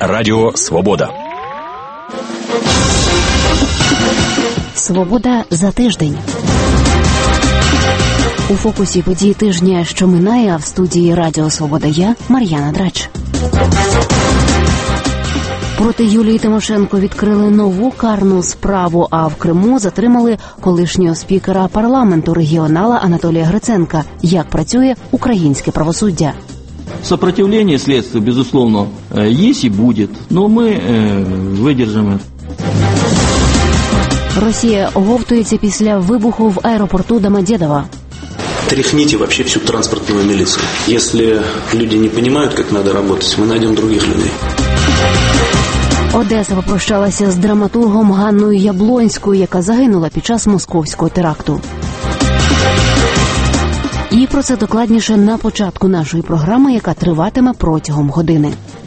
Радіо Свобода. Свобода за тиждень. У фокусі події тижня, що минає, а в студії Радіо Свобода я, Мар'яна Драч. Проти Юлії Тимошенко відкрили нову карну справу, а в Криму затримали колишнього спікера парламенту регіонала Анатолія Гриценка. Як працює українське правосуддя? Сопротивление следствию, безусловно, есть и будет, но мы выдержим это. Росія оговтується після вибуху в аеропорту Домодедово. Тряхните вообще всю транспортную милицию. Если люди не понимают, как надо работать, мы найдем других людей. Одеса попрощалася з драматургом Ганною Яблонською, яка загинула під час московського теракту. І про це докладніше на початку нашої програми, яка триватиме протягом години.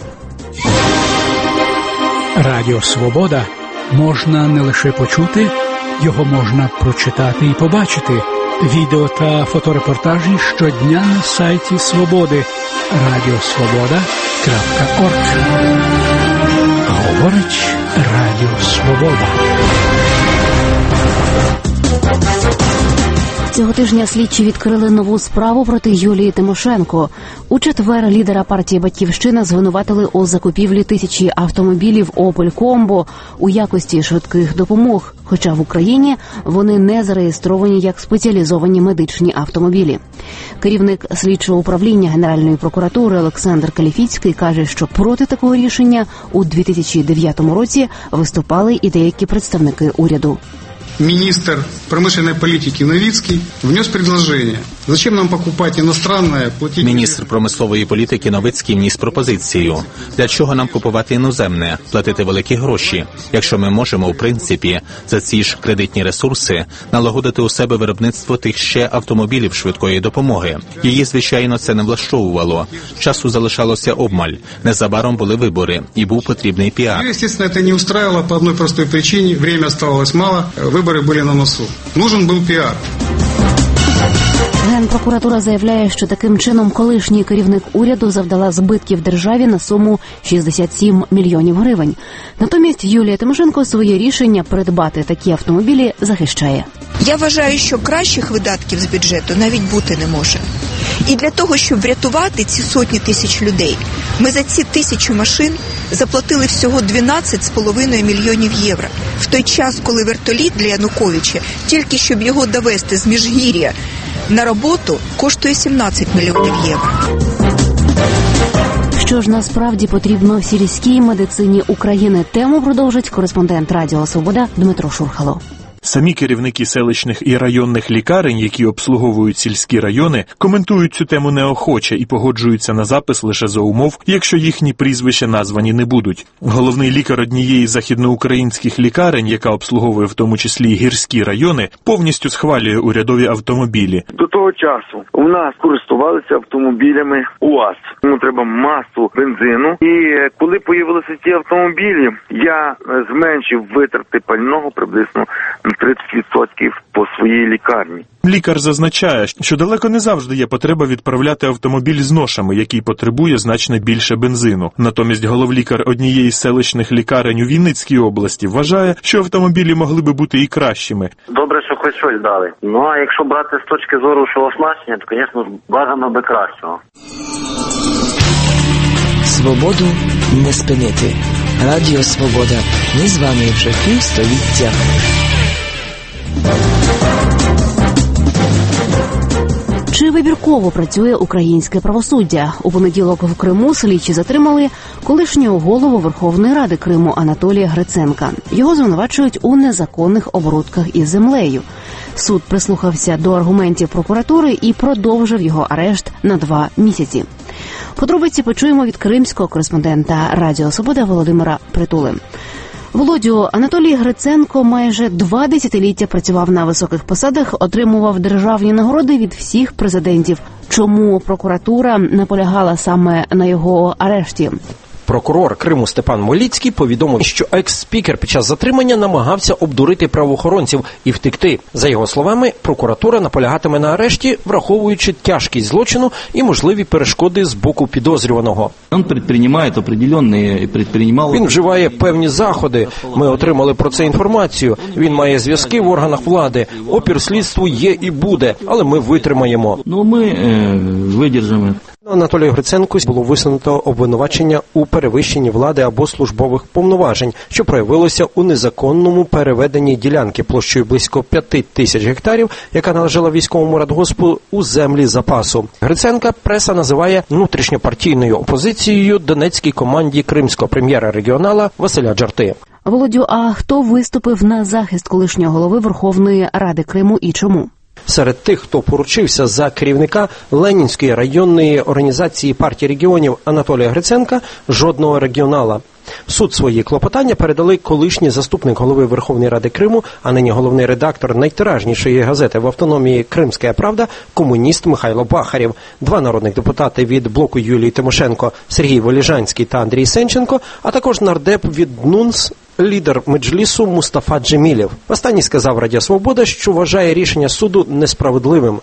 Радіо Свобода можна не лише почути, його можна прочитати і побачити. Відео та фоторепортажі щодня на сайті Свободи radiosvoboda.org. Говорить Радіо Свобода. Цього тижня слідчі відкрили нову справу проти Юлії Тимошенко. У четвер лідера партії «Батьківщина» звинуватили у закупівлі тисячі автомобілів «Опель Комбо» у якості швидких допомог, хоча в Україні вони не зареєстровані як спеціалізовані медичні автомобілі. Керівник слідчого управління Генеральної прокуратури Олександр Каліфіцький каже, що проти такого рішення у 2009 році виступали і деякі представники уряду. Министр промышленной политики Новицкий внес предложение. Зачем нам покупать иностранное, платить... Міністр промислової політики Новицький вніс пропозицію. Для чого нам купувати іноземне, платити великі гроші, якщо ми можемо, в принципі, за ці ж кредитні ресурси налагодити у себе виробництво тих ще автомобілів швидкої допомоги. Її, звичайно, це не влаштовувало. Часу залишалося обмаль. Незабаром були вибори, і був потрібний піар. Естественно, это не устраивало по одной простой причине. Время оставалось мало, выборы были на носу. Нужен был пиар. Генпрокуратура заявляє, що таким чином колишній керівник уряду завдала збитків державі на суму 67 мільйонів гривень. Натомість Юлія Тимошенко своє рішення придбати такі автомобілі захищає. Я вважаю, що кращих видатків з бюджету навіть бути не може. І для того, щоб врятувати ці сотні тисяч людей, ми за ці 1000 машин заплатили всього 12,5 мільйонів євро. В той час, коли вертоліт для Януковича, тільки щоб його довести з Міжгір'я на роботу, коштує 17 мільйонів євро. Що ж насправді потрібно сільській медицині України? Тему продовжить кореспондент Радіо Свобода Дмитро Шурхало. Самі керівники селищних і районних лікарень, які обслуговують сільські райони, коментують цю тему неохоче і погоджуються на запис лише за умов, якщо їхні прізвища названі не будуть. Головний лікар однієї з західноукраїнських лікарень, яка обслуговує в тому числі і гірські райони, повністю схвалює урядові автомобілі. До того часу у нас користувалися автомобілями УАЗ. Тому треба масу бензину. І коли появилися ті автомобілі, я зменшив витрати пального приблизно 30% по своїй лікарні. Лікар зазначає, що далеко не завжди є потреба відправляти автомобіль з ношами, який потребує значно більше бензину. Натомість головлікар однієї з селищних лікарень у Вінницькій області вважає, що автомобілі могли би бути і кращими. Добре, що хоч щось дали. Ну, а якщо брати з точки зору що оснащення, то, звісно, бажано би кращого. Свободу не спинити. Радіо Свобода. Ми з вами вже півстоліття. Чи вибірково працює українське правосуддя? У понеділок в Криму слідчі затримали колишнього голову Верховної Ради Криму Анатолія Гриценка. Його звинувачують у незаконних оборудках із землею. Суд прислухався до аргументів прокуратури і продовжив його арешт на 2 місяці. Подробиці почуємо від кримського кореспондента Радіо Свобода Володимира Притули. Володю, Анатолій Гриценко майже 2 десятиліття працював на високих посадах, отримував державні нагороди від всіх президентів. Чому прокуратура наполягала саме на його арешті? Прокурор Криму Степан Моліцький повідомив, що екс-спікер під час затримання намагався обдурити правоохоронців і втекти. За його словами, прокуратура наполягатиме на арешті, враховуючи тяжкість злочину і можливі перешкоди з боку підозрюваного. Він вживає певні заходи. Ми отримали про це інформацію. Він має зв'язки в органах влади. Опір слідству є і буде, але ми витримаємо. Анатолію Гриценку було висунуто обвинувачення у перевищенні влади або службових повноважень, що проявилося у незаконному переведенні ділянки площею близько 5000 гектарів, яка належала військовому радгоспу, у землі запасу. Гриценка преса називає внутрішньопартійною опозицією донецькій команді кримського прем'єра-регіонала Василя Джарти. Володю, а хто виступив на захист колишнього голови Верховної Ради Криму і чому? Серед тих, хто поручився за керівника Ленінської районної організації партії регіонів Анатолія Гриценка, жодного регіонала. В суд свої клопотання передали колишній заступник голови Верховної Ради Криму, а нині головний редактор найтиражнішої газети в автономії «Кримська правда» комуніст Михайло Бахарєв, два народних депутати від блоку Юлії Тимошенко Сергій Воліжанський та Андрій Сенченко, а також нардеп від НУНС, лідер Меджлісу Мустафа Джемілєв. Останній сказав Радіо Свобода, що вважає рішення суду несправедливим.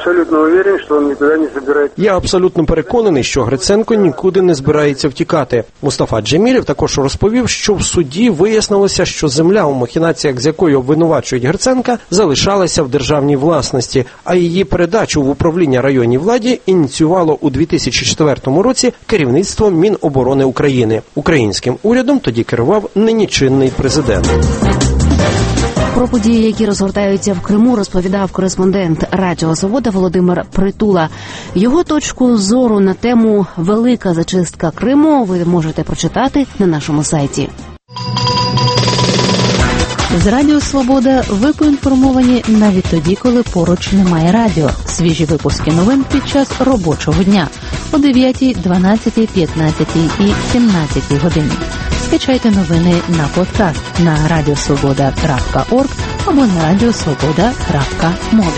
Я абсолютно переконаний, що Гриценко нікуди не збирається втікати. Мустафа Джемілєв також розповів, що в суді вияснилося, що земля, у махінаціях з якою обвинувачують Гриценка, залишалася в державній власності, а її передачу в управління районній владі ініціювало у 2004 році керівництво Міноборони України. Українським урядом тоді керував нині чинний президент. Про події, які розгортаються в Криму, розповідав кореспондент Радіо Свобода Володимир Притула. Його точку зору на тему «Велика зачистка Криму» ви можете прочитати на нашому сайті. З Радіо Свобода ви поінформовані навіть тоді, коли поруч немає радіо. Свіжі випуски новин під час робочого дня о 9, 12, 15 і 17 годині. Скачайте новини на подкаст на radiosvoboda.org або на radiosvoboda.mobi.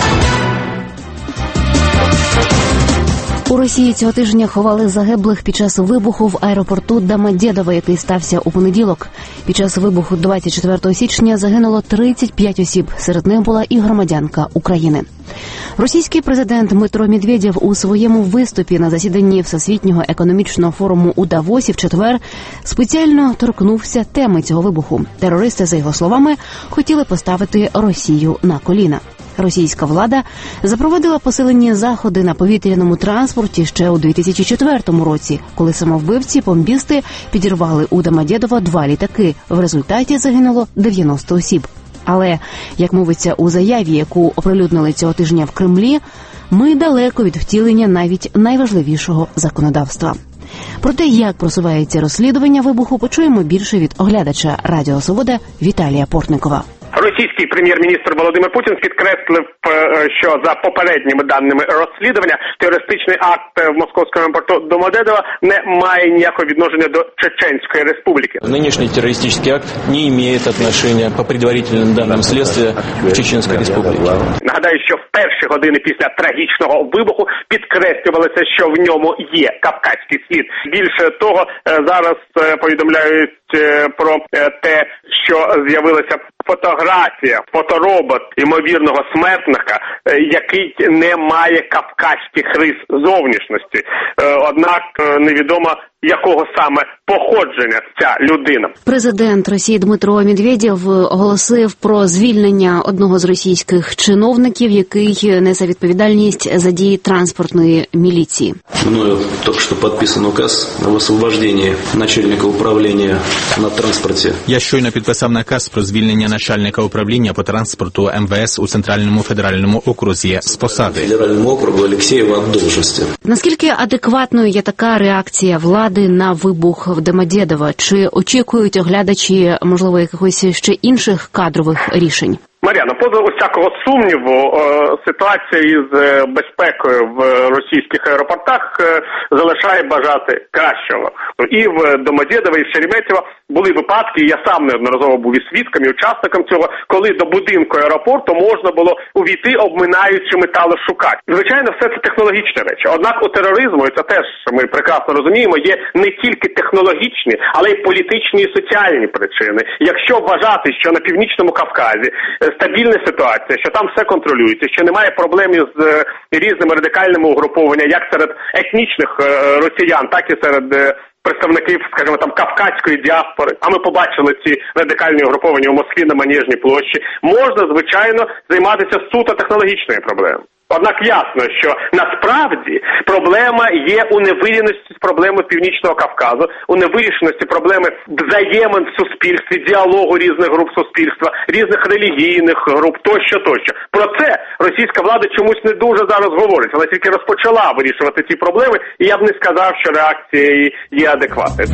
У Росії цього тижня ховали загиблих під час вибуху в аеропорту Домодєдово, який стався у понеділок. Під час вибуху 24 січня загинуло 35 осіб, серед них була і громадянка України. Російський президент Дмитро Медведєв у своєму виступі на засіданні Всесвітнього економічного форуму у Давосі в четвер спеціально торкнувся теми цього вибуху. Терористи, за його словами, хотіли поставити Росію на коліна. Російська влада запровадила посилені заходи на повітряному транспорті ще у 2004 році, коли самовбивці-бомбісти підірвали у Домодєдово 2 літаки. В результаті загинуло 90 осіб. Але, як мовиться у заяві, яку оприлюднили цього тижня в Кремлі, ми далеко від втілення навіть найважливішого законодавства. Про те, як просувається розслідування вибуху, почуємо більше від оглядача Радіо Свобода Віталія Портникова. Російський прем'єр-міністр Володимир Путін підкреслив, що за попередніми даними розслідування терористичний акт в московському аеропорту Домодедово не має ніякого відношення до Чеченської республіки. Нинішній терористичний акт не має відношення по предварительним даним слідства в Чеченській республіці. Нагадаю, що в перші години після трагічного вибуху підкреслювалося, що в ньому є кавказький слід. Більше того, зараз повідомляють про те, що з'явилася фотографія, фоторобот ймовірного смертника, який не має кавказьких рис зовнішності. Однак невідомо, якого саме походження ця людина. Президент Росії Дмитро Медведєв оголосив про звільнення одного з російських чиновників, який несе відповідальність за дії транспортної міліції. Мною тільки що підписаний указ об освобожденні начальника управління на транспорті. Я щойно підписав наказ про звільнення начальника управління по транспорту МВС у Центральному федеральному окрузі з посади. Федеральному округу Алексєєва від должності. Наскільки адекватною є така реакція влади на вибух в Домодєдово? Чи очікують оглядачі, можливо, якихось ще інших кадрових рішень? Мар'яна, поза усякого сумніву, ситуація із безпекою в російських аеропортах залишає бажати кращого. І в Домодєдово, і в Шереметьєво Були випадки, я сам неодноразово був і свідком, і учасником цього, коли до будинку аеропорту можна було увійти, обминаючи металошукач. Звичайно, все це технологічні речі. Однак у тероризму, і це теж ми прекрасно розуміємо, є не тільки технологічні, але й політичні і соціальні причини. Якщо вважати, що на Північному Кавказі стабільна ситуація, що там все контролюється, що немає проблем з різними радикальними угрупованнями, як серед етнічних росіян, так і серед представників, скажімо, там кавказької діаспори, а ми побачили ці радикальні угруповання у Москві на Манежній площі, можна, звичайно, займатися суто технологічною проблемою. Однак ясно, що насправді проблема є у невирішеності проблеми Північного Кавказу, у невирішеності проблеми взаємин в суспільстві, діалогу різних груп суспільства, різних релігійних груп, тощо. Про це російська влада чомусь не дуже зараз говорить. Вона тільки розпочала вирішувати ці проблеми, і я б не сказав, що реакція є адекватною.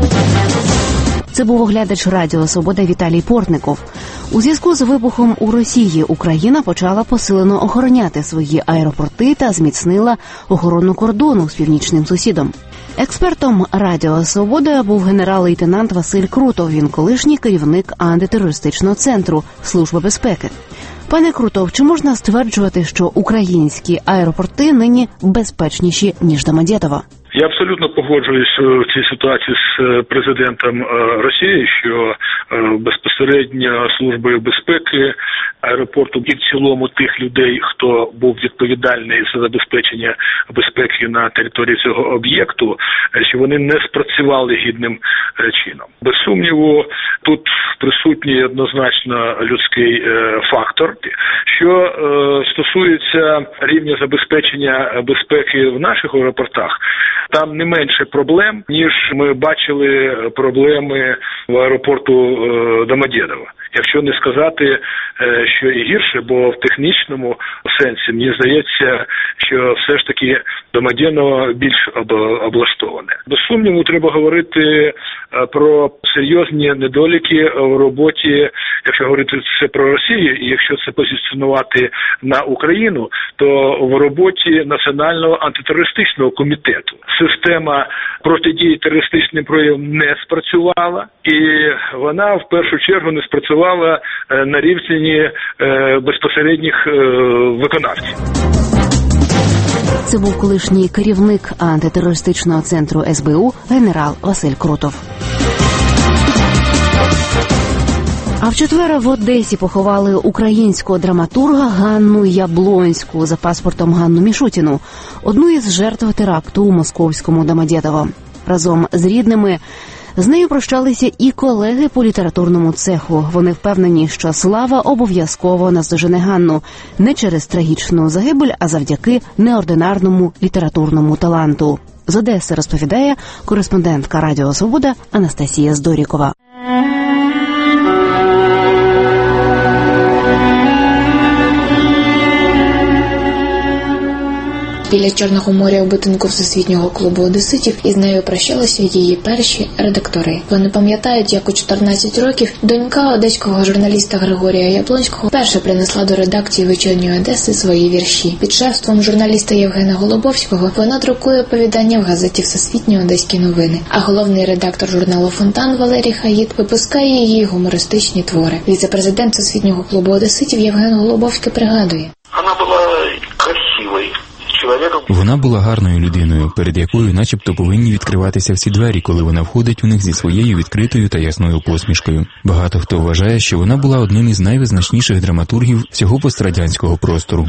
Це був оглядач Радіо Свобода Віталій Портников. У зв'язку з вибухом у Росії Україна почала посилено охороняти свої аеропорти та зміцнила охорону кордону з північним сусідом. Експертом Радіо Свобода був генерал-лейтенант Василь Крутов. Він колишній керівник антитерористичного центру Служби безпеки. Пане Крутов, чи можна стверджувати, що українські аеропорти нині безпечніші, ніж Домодєдово? Я абсолютно погоджуюсь в цій ситуації з президентом Росії, що безпосередньо Службою безпеки аеропорту і в цілому тих людей, хто був відповідальний за забезпечення безпеки на території цього об'єкту, що вони не спрацювали гідним чином. Без сумніву, тут присутній однозначно людський фактор. Що стосується рівня забезпечення безпеки в наших аеропортах, там не менше проблем, ніж ми бачили проблеми в аеропорту Домодєдово. Якщо не сказати, що і гірше, бо в технічному сенсі, мені здається, що все ж таки Домодєдово більш облаштоване. Без сумніву, треба говорити про серйозні недоліки в роботі, якщо говорити це про Росію, і якщо це позиціонувати на Україну, то в роботі Національного антитерористичного комітету. Система протидії терористичним проявам не спрацювала, і вона в першу чергу не спрацювала на рівні безпосередніх виконавців. Це був колишній керівник антитерористичного центру СБУ генерал Василь Крутов. А в четвер в Одесі поховали українського драматурга Ганну Яблонську за паспортом Ганну Мішутіну, одну із жертв теракту у московському Домодєдово. Разом з рідними з нею прощалися і колеги по літературному цеху. Вони впевнені, що слава обов'язково наздожене Ганну не через трагічну загибель, а завдяки неординарному літературному таланту. З Одеси розповідає кореспондентка Радіо Свобода Анастасія Здорікова. Біля Чорного моря у будинку Всесвітнього клубу одеситів із нею прощалися її перші редактори. Вони пам'ятають, як у 14 років донька одеського журналіста Григорія Яблонського перша принесла до редакції «Вечірньої Одеси» свої вірші. Під шефством журналіста Євгена Голубовського вона друкує оповідання в газеті «Всесвітні Одеські новини», а головний редактор журналу «Фонтан» Валерій Хаїд випускає її гумористичні твори. Віце-президент Всесвітнього клубу одеситів Євген Голубовський пригадує. Вона була красивою. Вона була гарною людиною, перед якою начебто повинні відкриватися всі двері, коли вона входить у них зі своєю відкритою та ясною посмішкою. Багато хто вважає, що вона була одним із найвизначніших драматургів всього пострадянського простору.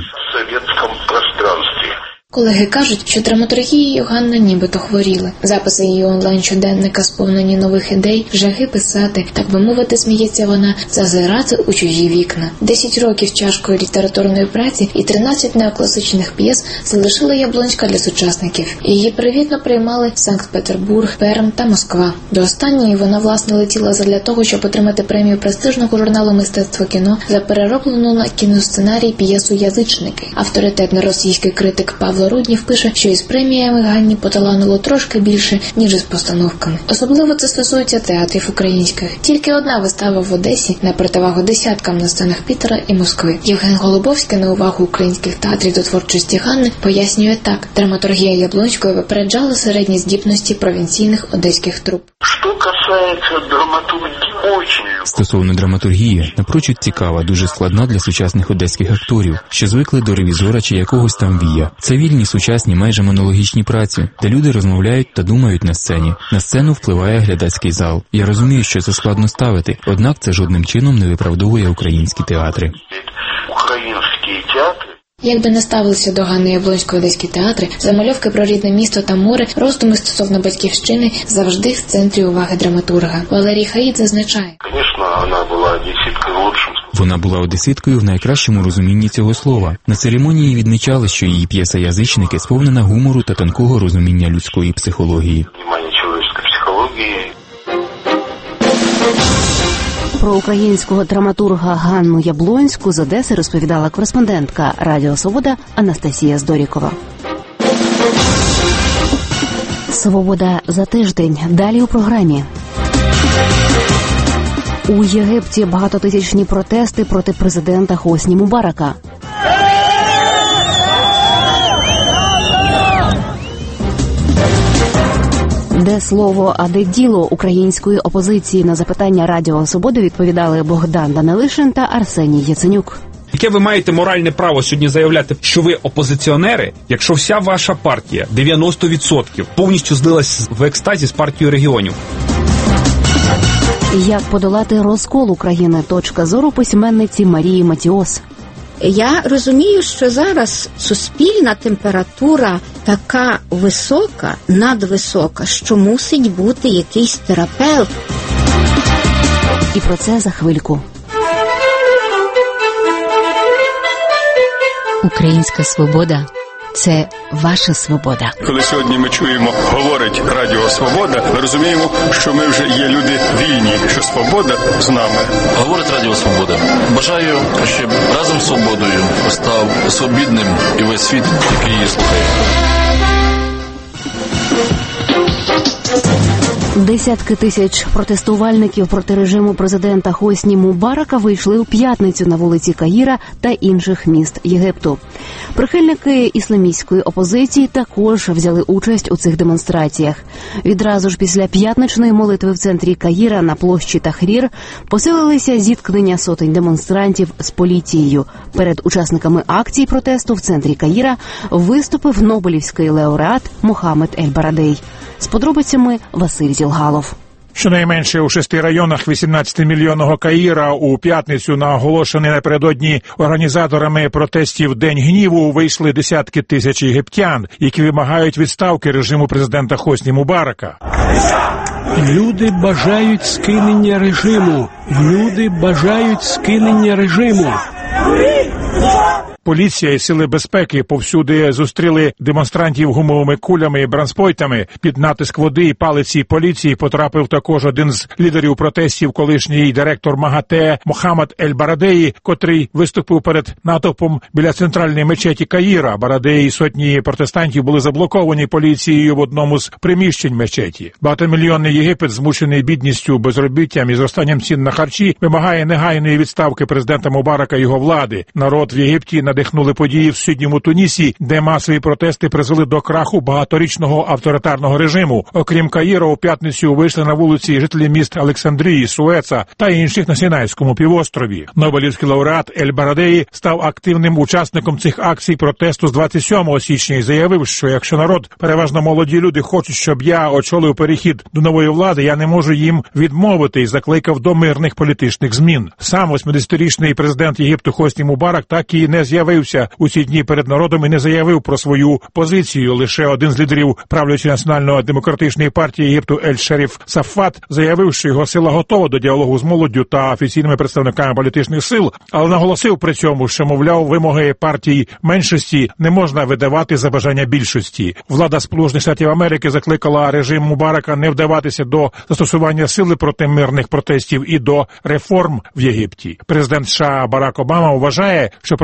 Колеги кажуть, що драматургією Ганна нібито хворіла. Записи її онлайн-щоденника сповнені нових ідей, жаги писати, так би мовити, сміється вона, зазирати у чужі вікна. 10 років тяжкої літературної праці і 13 неокласичних п'єс залишила Яблонська для сучасників. Її привітно приймали Санкт-Петербург, Перм та Москва. До останньої вона, власне, летіла задля того, щоб отримати премію престижного журналу «Мистецтво кіно» за перероблену на кіносценарій п'єсу «Язичники». Авторитетний російський критик Павло Павло Руднів пише, що із преміями Ганні поталанило трошки більше, ніж із постановками. Особливо це стосується театрів українських. Тільки одна вистава в Одесі на противагу десяткам на сценах Пітера і Москви. Євген Голубовський на увагу українських театрів до творчості Ганни пояснює так: драматургія Яблонської випереджала середні здібності провінційних одеських труп. Что касается драматургии, очень... Стосовно драматургії, напрочуд цікава, дуже складна для сучасних одеських акторів, що звикли до ревізора чи якогось там вія. Це вільні, сучасні, майже монологічні праці, де люди розмовляють та думають на сцені. На сцену впливає глядацький зал. Я розумію, що це складно ставити, однак це жодним чином не виправдовує українські театри. Українські театри. Якби не ставилися до Ганни Яблонської одеські театри, замальовки про рідне місто та море, роздуми стосовно батьківщини завжди в центрі уваги драматурга. Валерій Хаїд зазначає: Звісно, вона була одеситкою лучшим. Вона була одеситкою в найкращому розумінні цього слова. На церемонії відмічали, що її п'єса «Язичники» сповнена гумору та тонкого розуміння людської психології. Про українського драматурга Ганну Яблонську з Одеси розповідала кореспондентка Радіо Свобода Анастасія Здорікова. Свобода за тиждень. Далі у програмі. У Єгипті багатотисячні протести проти президента Хосні Мубарака. Де слово, а де діло української опозиції? На запитання Радіо Свободи відповідали Богдан Данилишин та Арсеній Яценюк. Яке ви маєте моральне право сьогодні заявляти, що ви опозиціонери, якщо вся ваша партія, 90%, повністю злилась в екстазі з партією регіонів? Як подолати розкол України? Точка зору письменниці Марії Матіос. Я розумію, що зараз суспільна температура така висока, надвисока, що мусить бути якийсь терапевт. І про це за хвильку. Українська свобода – це ваша свобода. Коли сьогодні ми чуємо, говорить Радіо Свобода, ми розуміємо, що ми вже є люди вільні, що свобода з нами. Говорить Радіо Свобода. Бажаю, щоб разом з свободою став свобідним і весь світ, який її слухає. Десятки тисяч протестувальників проти режиму президента Хосні Мубарака вийшли у п'ятницю на вулиці Каїра та інших міст Єгипту. Прихильники ісламістської опозиції також взяли участь у цих демонстраціях. Відразу ж після п'ятничної молитви в центрі Каїра на площі Тахрір посилилися зіткнення сотень демонстрантів з поліцією. Перед учасниками акції протесту в центрі Каїра виступив нобелівський лауреат Мохаммед Ель-Барадей. З подробицями Василь Зілгалов. Щонайменше у 6 районах 18-мільйонного Каїра у п'ятницю на оголошений напередодні організаторами протестів День гніву вийшли десятки тисяч єгиптян, які вимагають відставки режиму президента Хосні Мубарака. Люди бажають скинення режиму. Люди бажають скинення режиму. Поліція і сили безпеки повсюди зустріли демонстрантів гумовими кулями і бронспойтами. Під натиск води і палиці поліції потрапив також один з лідерів протестів, колишній директор МАГАТЕ Мохаммед Ель-Барадеї, котрий виступив перед натовпом біля центральної мечеті Каїра. Барадеї і сотні протестантів були заблоковані поліцією в одному з приміщень мечеті. Багатомільйонний Єгипет, змучений бідністю, безробіттям і зростанням цін на харчі, вимагає негайної відставки президента Мубарака і його влади. Народ в Єгипті надихнули події в сусідньому Тунісі, де масові протести призвели до краху багаторічного авторитарного режиму. Окрім Каїра, у п'ятницю вийшли на вулиці жителі міст Олександрії, Суеца та інших на Сінайському півострові. Нобелівський лауреат Ель-Барадеї став активним учасником цих акцій протесту з 27 січня і заявив, що якщо народ, переважно молоді люди, хочуть, щоб я очолив перехід до нової влади, я не можу їм відмовити, і закликав до мирних політичних змін. Сам 80-річний президент Єгипту Хосні Мубарак так і не з'явився у ці дні перед народом і не заявив про свою позицію. Лише один з лідерів правлячої національно-демократичної партії Єгипту Ель-Шеріф Сафат заявив, що його сила готова до діалогу з молоддю та офіційними представниками політичних сил, але наголосив при цьому, що, мовляв, вимоги партій меншості не можна видавати за бажання більшості. Влада Сполучених Штатів Америки закликала режим Мубарака не вдаватися до застосування сили проти мирних протестів і до реформ в Єгипті. Президент США Барак Обама вважає, що протести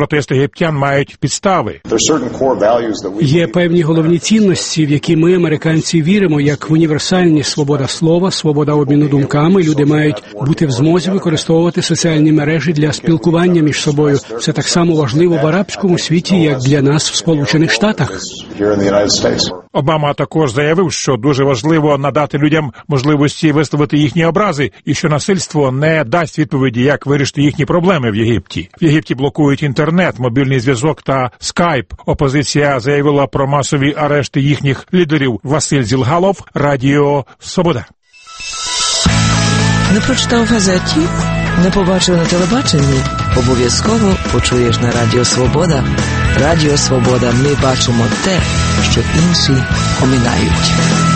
єгиптян мають підстави. Є певні головні цінності, в які ми, американці, віримо, як в універсальні свобода слова, свобода обміну думками. Люди мають бути в змозі використовувати соціальні мережі для спілкування між собою. Це так само важливо в арабському світі, як для нас в Сполучених Штатах. Обама також заявив, що дуже важливо надати людям можливості висловити їхні образи, і що насильство не дасть відповіді, як вирішити їхні проблеми в Єгипті. В Єгипті блокують інтернет, мобільний зв'язок та скайп. Опозиція заявила про масові арешти їхніх лідерів. Василь Зілгалов, Радіо Свобода. Не прочитав в газеті? Не побачив на телебаченні? Обов'язково почуєш на Радіо Свобода. Радіо Свобода. Ми бачимо те, що інші оминають.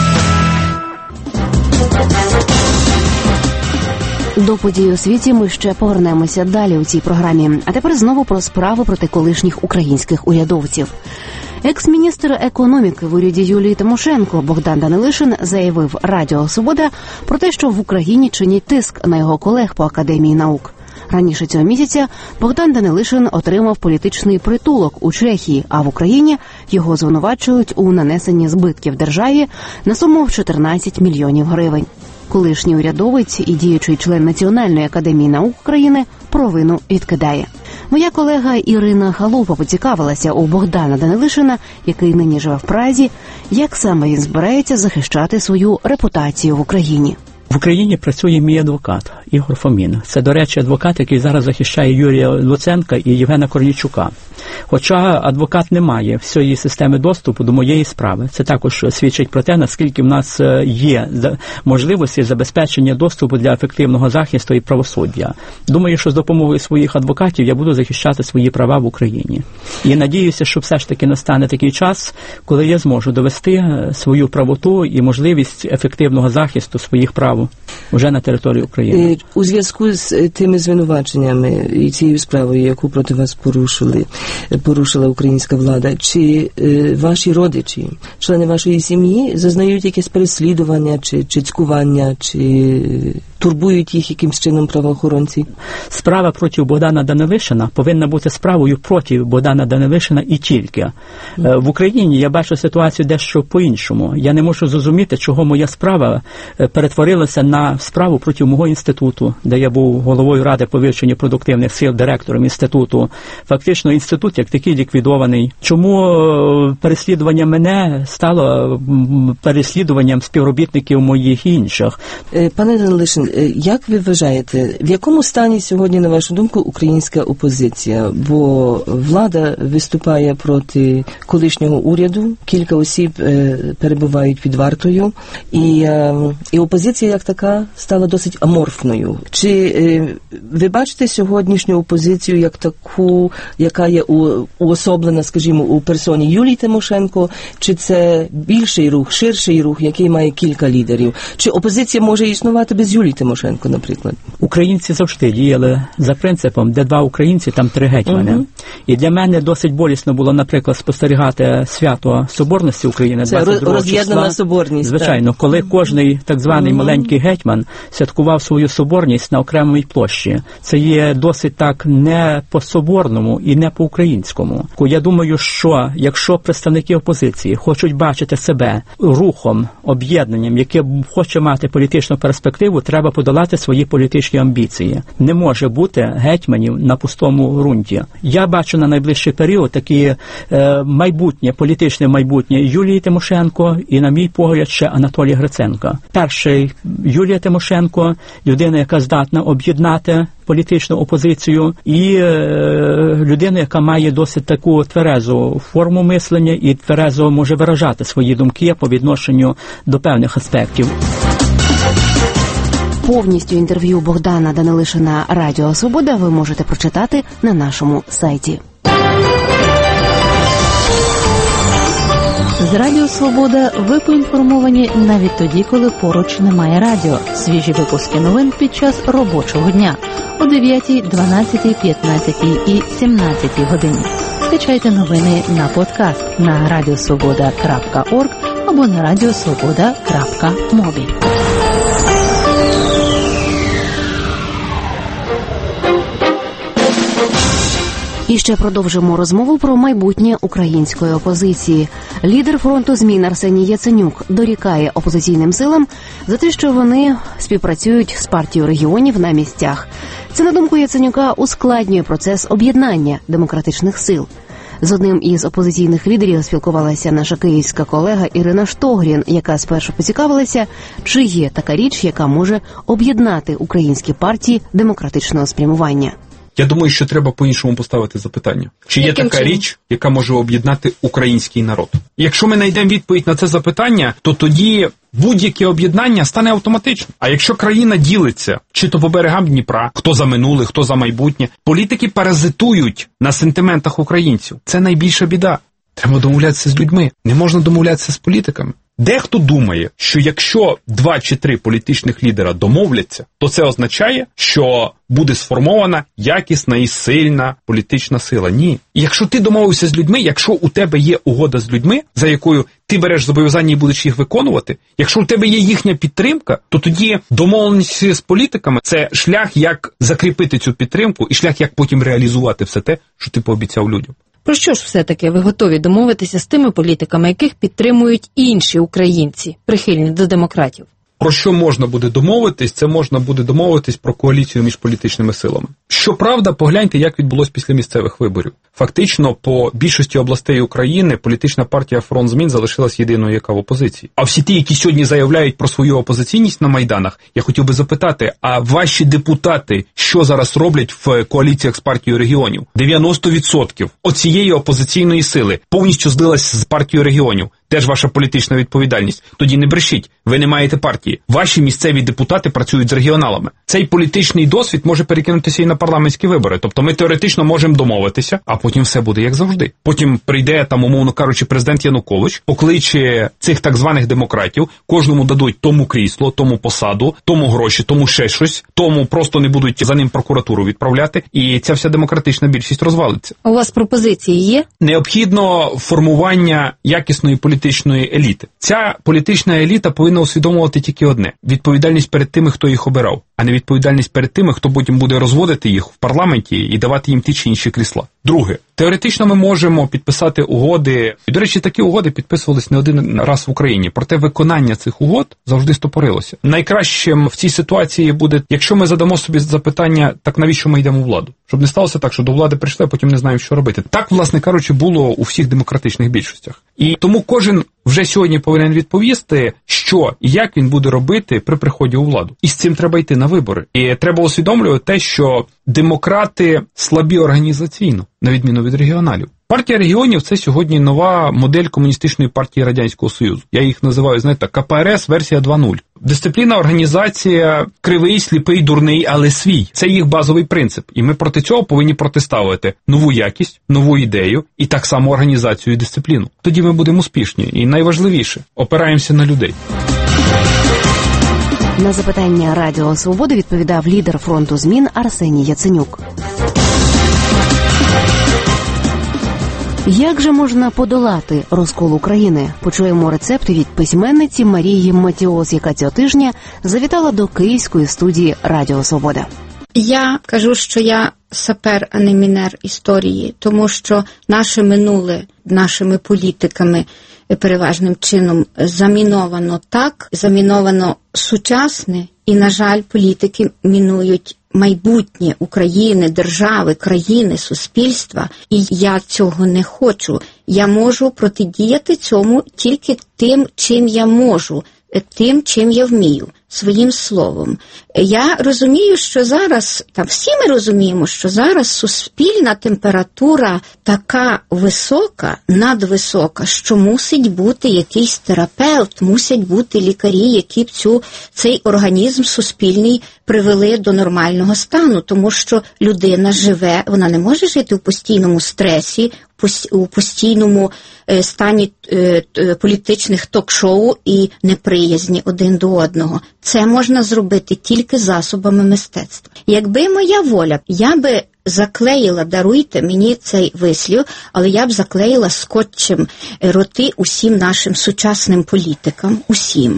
До подій у світі ми ще повернемося далі у цій програмі. А тепер знову про справу проти колишніх українських урядовців. Екс-міністр економіки в уряді Юлії Тимошенко Богдан Данилишин заявив Радіо Свобода про те, що в Україні чинять тиск на його колег по Академії наук. Раніше цього місяця Богдан Данилишин отримав політичний притулок у Чехії, а в Україні його звинувачують у нанесенні збитків державі на суму в 14 мільйонів гривень. Колишній урядовець і діючий член Національної академії наук України провину відкидає. Моя колега Ірина Халупа поцікавилася у Богдана Данилишина, який нині живе в Празі, як саме він збирається захищати свою репутацію в Україні. В Україні працює мій адвокат Ігор Фомін. Це, до речі, адвокат, який зараз захищає Юрія Луценка і Євгена Корнійчука. Хоча адвокат не має всієї системи доступу до моєї справи. Це також свідчить про те, наскільки в нас є можливості забезпечення доступу для ефективного захисту і правосуддя. Думаю, що з допомогою своїх адвокатів я буду захищати свої права в Україні. І надіюся, що все ж таки настане такий час, коли я зможу довести свою правоту і можливість ефективного захисту своїх прав вже на території України. У зв'язку з тими звинуваченнями і цією справою, яку проти вас порушила українська влада, чи ваші родичі, члени вашої сім'ї зазнають якесь переслідування, чи цькування, чи турбують їх якимсь чином правоохоронці? Справа проти Богдана Данилишина повинна бути справою проти Богдана Данилишина і тільки. В Україні я бачу ситуацію дещо по-іншому. Я не можу зрозуміти, чого моя справа перетворилася на справу проти мого інституту, де я був головою Ради по вивченню продуктивних сил, директором інституту. Фактично інститут як такий ліквідований. Чому переслідування мене стало переслідуванням співробітників моїх і інших? Пане Данилишин, як ви вважаєте, в якому стані сьогодні, на вашу думку, українська опозиція? Бо влада виступає проти колишнього уряду, кілька осіб перебувають під вартою, і опозиція як така стала досить аморфною. Чи ви бачите сьогоднішню опозицію як таку, яка є уособлена, скажімо, у персоні Юлії Тимошенко, чи це більший рух, ширший рух, який має кілька лідерів? Чи опозиція може існувати без Юлії Тимошенко, наприклад? Українці завжди діяли за принципом, де два українці, там три гетьмани. І для мене досить болісно було, наприклад, спостерігати свято Соборності України 22 числа. Це роз'єднана соборність. Звичайно, коли кожний так званий маленький гетьман святкував свою соборність на окремій площі. Це є досить так не по-соборному і не по-українському. Я думаю, що якщо представники опозиції хочуть бачити себе рухом, об'єднанням, яке хоче мати політичну перспективу, треба подолати свої політичні амбіції. Не може бути гетьманів на пустому ґрунті. Я бачу на найближчий період такі майбутнє, політичне майбутнє Юлії Тимошенко і, на мій погляд, ще Анатолія Гриценка. Перший Юлія Тимошенко, людина, яка здатна об'єднати політичну опозицію, і людина, яка має досить таку тверезу форму мислення і тверезо може виражати свої думки по відношенню до певних аспектів. Повністю інтерв'ю Богдана Данилишина Радіо Свобода ви можете прочитати на нашому сайті. З Радіо Свобода ви поінформовані навіть тоді, коли поруч немає радіо. Свіжі випуски новин під час робочого дня о 9, 12, 15 і 17 годині. Скачайте новини на подкаст на radiosvoboda.org або на radiosvoboda.mobi. І ще продовжимо розмову про майбутнє української опозиції. Лідер фронту змін Арсеній Яценюк дорікає опозиційним силам за те, що вони співпрацюють з партією регіонів на місцях. Це, на думку Яценюка, ускладнює процес об'єднання демократичних сил. З одним із опозиційних лідерів спілкувалася наша київська колега Ірина Штогрін, яка спершу поцікавилася, чи є така річ, яка може об'єднати українські партії демократичного спрямування. Я думаю, що треба по-іншому поставити запитання. Чи є така річ, яка може об'єднати український народ? Якщо ми знайдемо відповідь на це запитання, то тоді будь-яке об'єднання стане автоматично. А якщо країна ділиться, чи то по берегам Дніпра, хто за минуле, хто за майбутнє, політики паразитують на сентиментах українців. Це найбільша біда. Треба домовлятися з людьми. Не можна домовлятися з політиками. Дехто думає, що якщо 2 чи 3 політичних лідера домовляться, то це означає, що буде сформована якісна і сильна політична сила. Ні. І якщо ти домовився з людьми, якщо у тебе є угода з людьми, за якою ти береш зобов'язання і будеш їх виконувати, якщо у тебе є їхня підтримка, то тоді домовленість з політиками – це шлях, як закріпити цю підтримку і шлях, як потім реалізувати все те, що ти пообіцяв людям. Про що ж все-таки ви готові домовитися з тими політиками, яких підтримують інші українці, прихильні до демократів? Про що можна буде домовитись? Це можна буде домовитись про коаліцію між політичними силами. Щоправда, погляньте, як відбулося після місцевих виборів. Фактично, по більшості областей України політична партія «Фронт змін» залишилась єдиною, яка в опозиції. А всі ті, які сьогодні заявляють про свою опозиційність на Майданах, я хотів би запитати, а ваші депутати що зараз роблять в коаліціях з партією регіонів? 90% оцієї опозиційної сили повністю злилась з партією регіонів. Теж ваша політична відповідальність. Тоді не брешіть, ви не маєте партії. Ваші місцеві депутати працюють з регіоналами. Цей політичний досвід може перекинутися і на парламентські вибори. Тобто ми теоретично можемо домовитися, а потім все буде як завжди. Потім прийде, там, умовно кажучи, президент Янукович, покличе цих так званих демократів, кожному дадуть тому крісло, тому посаду, тому гроші, тому ще щось, тому просто не будуть за ним прокуратуру відправляти, і ця вся демократична більшість розвалиться. У вас пропозиції є? Необхідно формування якісної політичної еліти. Ця політична еліта повинна усвідомувати тільки одне – відповідальність перед тими, хто їх обирав, а не відповідальність перед тими, хто потім буде розводити їх в парламенті і давати їм ті чи інші крісла. Друге. Теоретично ми можемо підписати угоди. І, до речі, такі угоди підписувались не один раз в Україні. Проте виконання цих угод завжди стопорилося. Найкращим в цій ситуації буде, якщо ми задамо собі запитання, так навіщо ми йдемо у владу? Щоб не сталося так, що до влади прийшли, а потім не знаємо, що робити. Так, власне кажучи, було у всіх демократичних більшостях. І тому кожен вже сьогодні повинен відповісти, що і як він буде робити при приході у владу. І з цим треба йти на вибори. І треба усвідомлювати те, що демократи слабі організаційно, на відміну від регіоналів. Партія регіонів – це сьогодні нова модель комуністичної партії Радянського Союзу. Я їх називаю, знаєте, КПРС версія 2.0. Дисципліна, організація, кривий, сліпий, дурний, але свій. Це їх базовий принцип. І ми проти цього повинні протиставити нову якість, нову ідею і так само організацію і дисципліну. Тоді ми будемо успішні. І найважливіше – опираємося на людей. На запитання Радіо Свобода відповідав лідер фронту змін Арсеній Яценюк. Як же можна подолати розкол України? Почуємо рецепти від письменниці Марії Матіос, яка цього тижня завітала до київської студії Радіо Свобода. Я кажу, що я сапер, а не мінер історії, тому що наше минуле нашими політиками переважним чином заміновано сучасне, і, на жаль, політики мінують майбутнє України, держави, країни, суспільства, і я цього не хочу. Я можу протидіяти цьому тільки тим, чим я можу, тим, чим я вмію, своїм словом. Я розумію, що зараз, всі ми розуміємо, що зараз суспільна температура така висока, надвисока, що мусить бути якийсь терапевт, мусять бути лікарі, які б цей організм суспільний привели до нормального стану, тому що людина живе, вона не може жити в постійному стресі, у постійному стані політичних ток-шоу і неприязні один до одного. Це можна зробити тільки засобами мистецтва. Якби моя воля, я би заклеїла, даруйте мені цей вислів, але я б заклеїла скотчем роти усім нашим сучасним політикам, усім.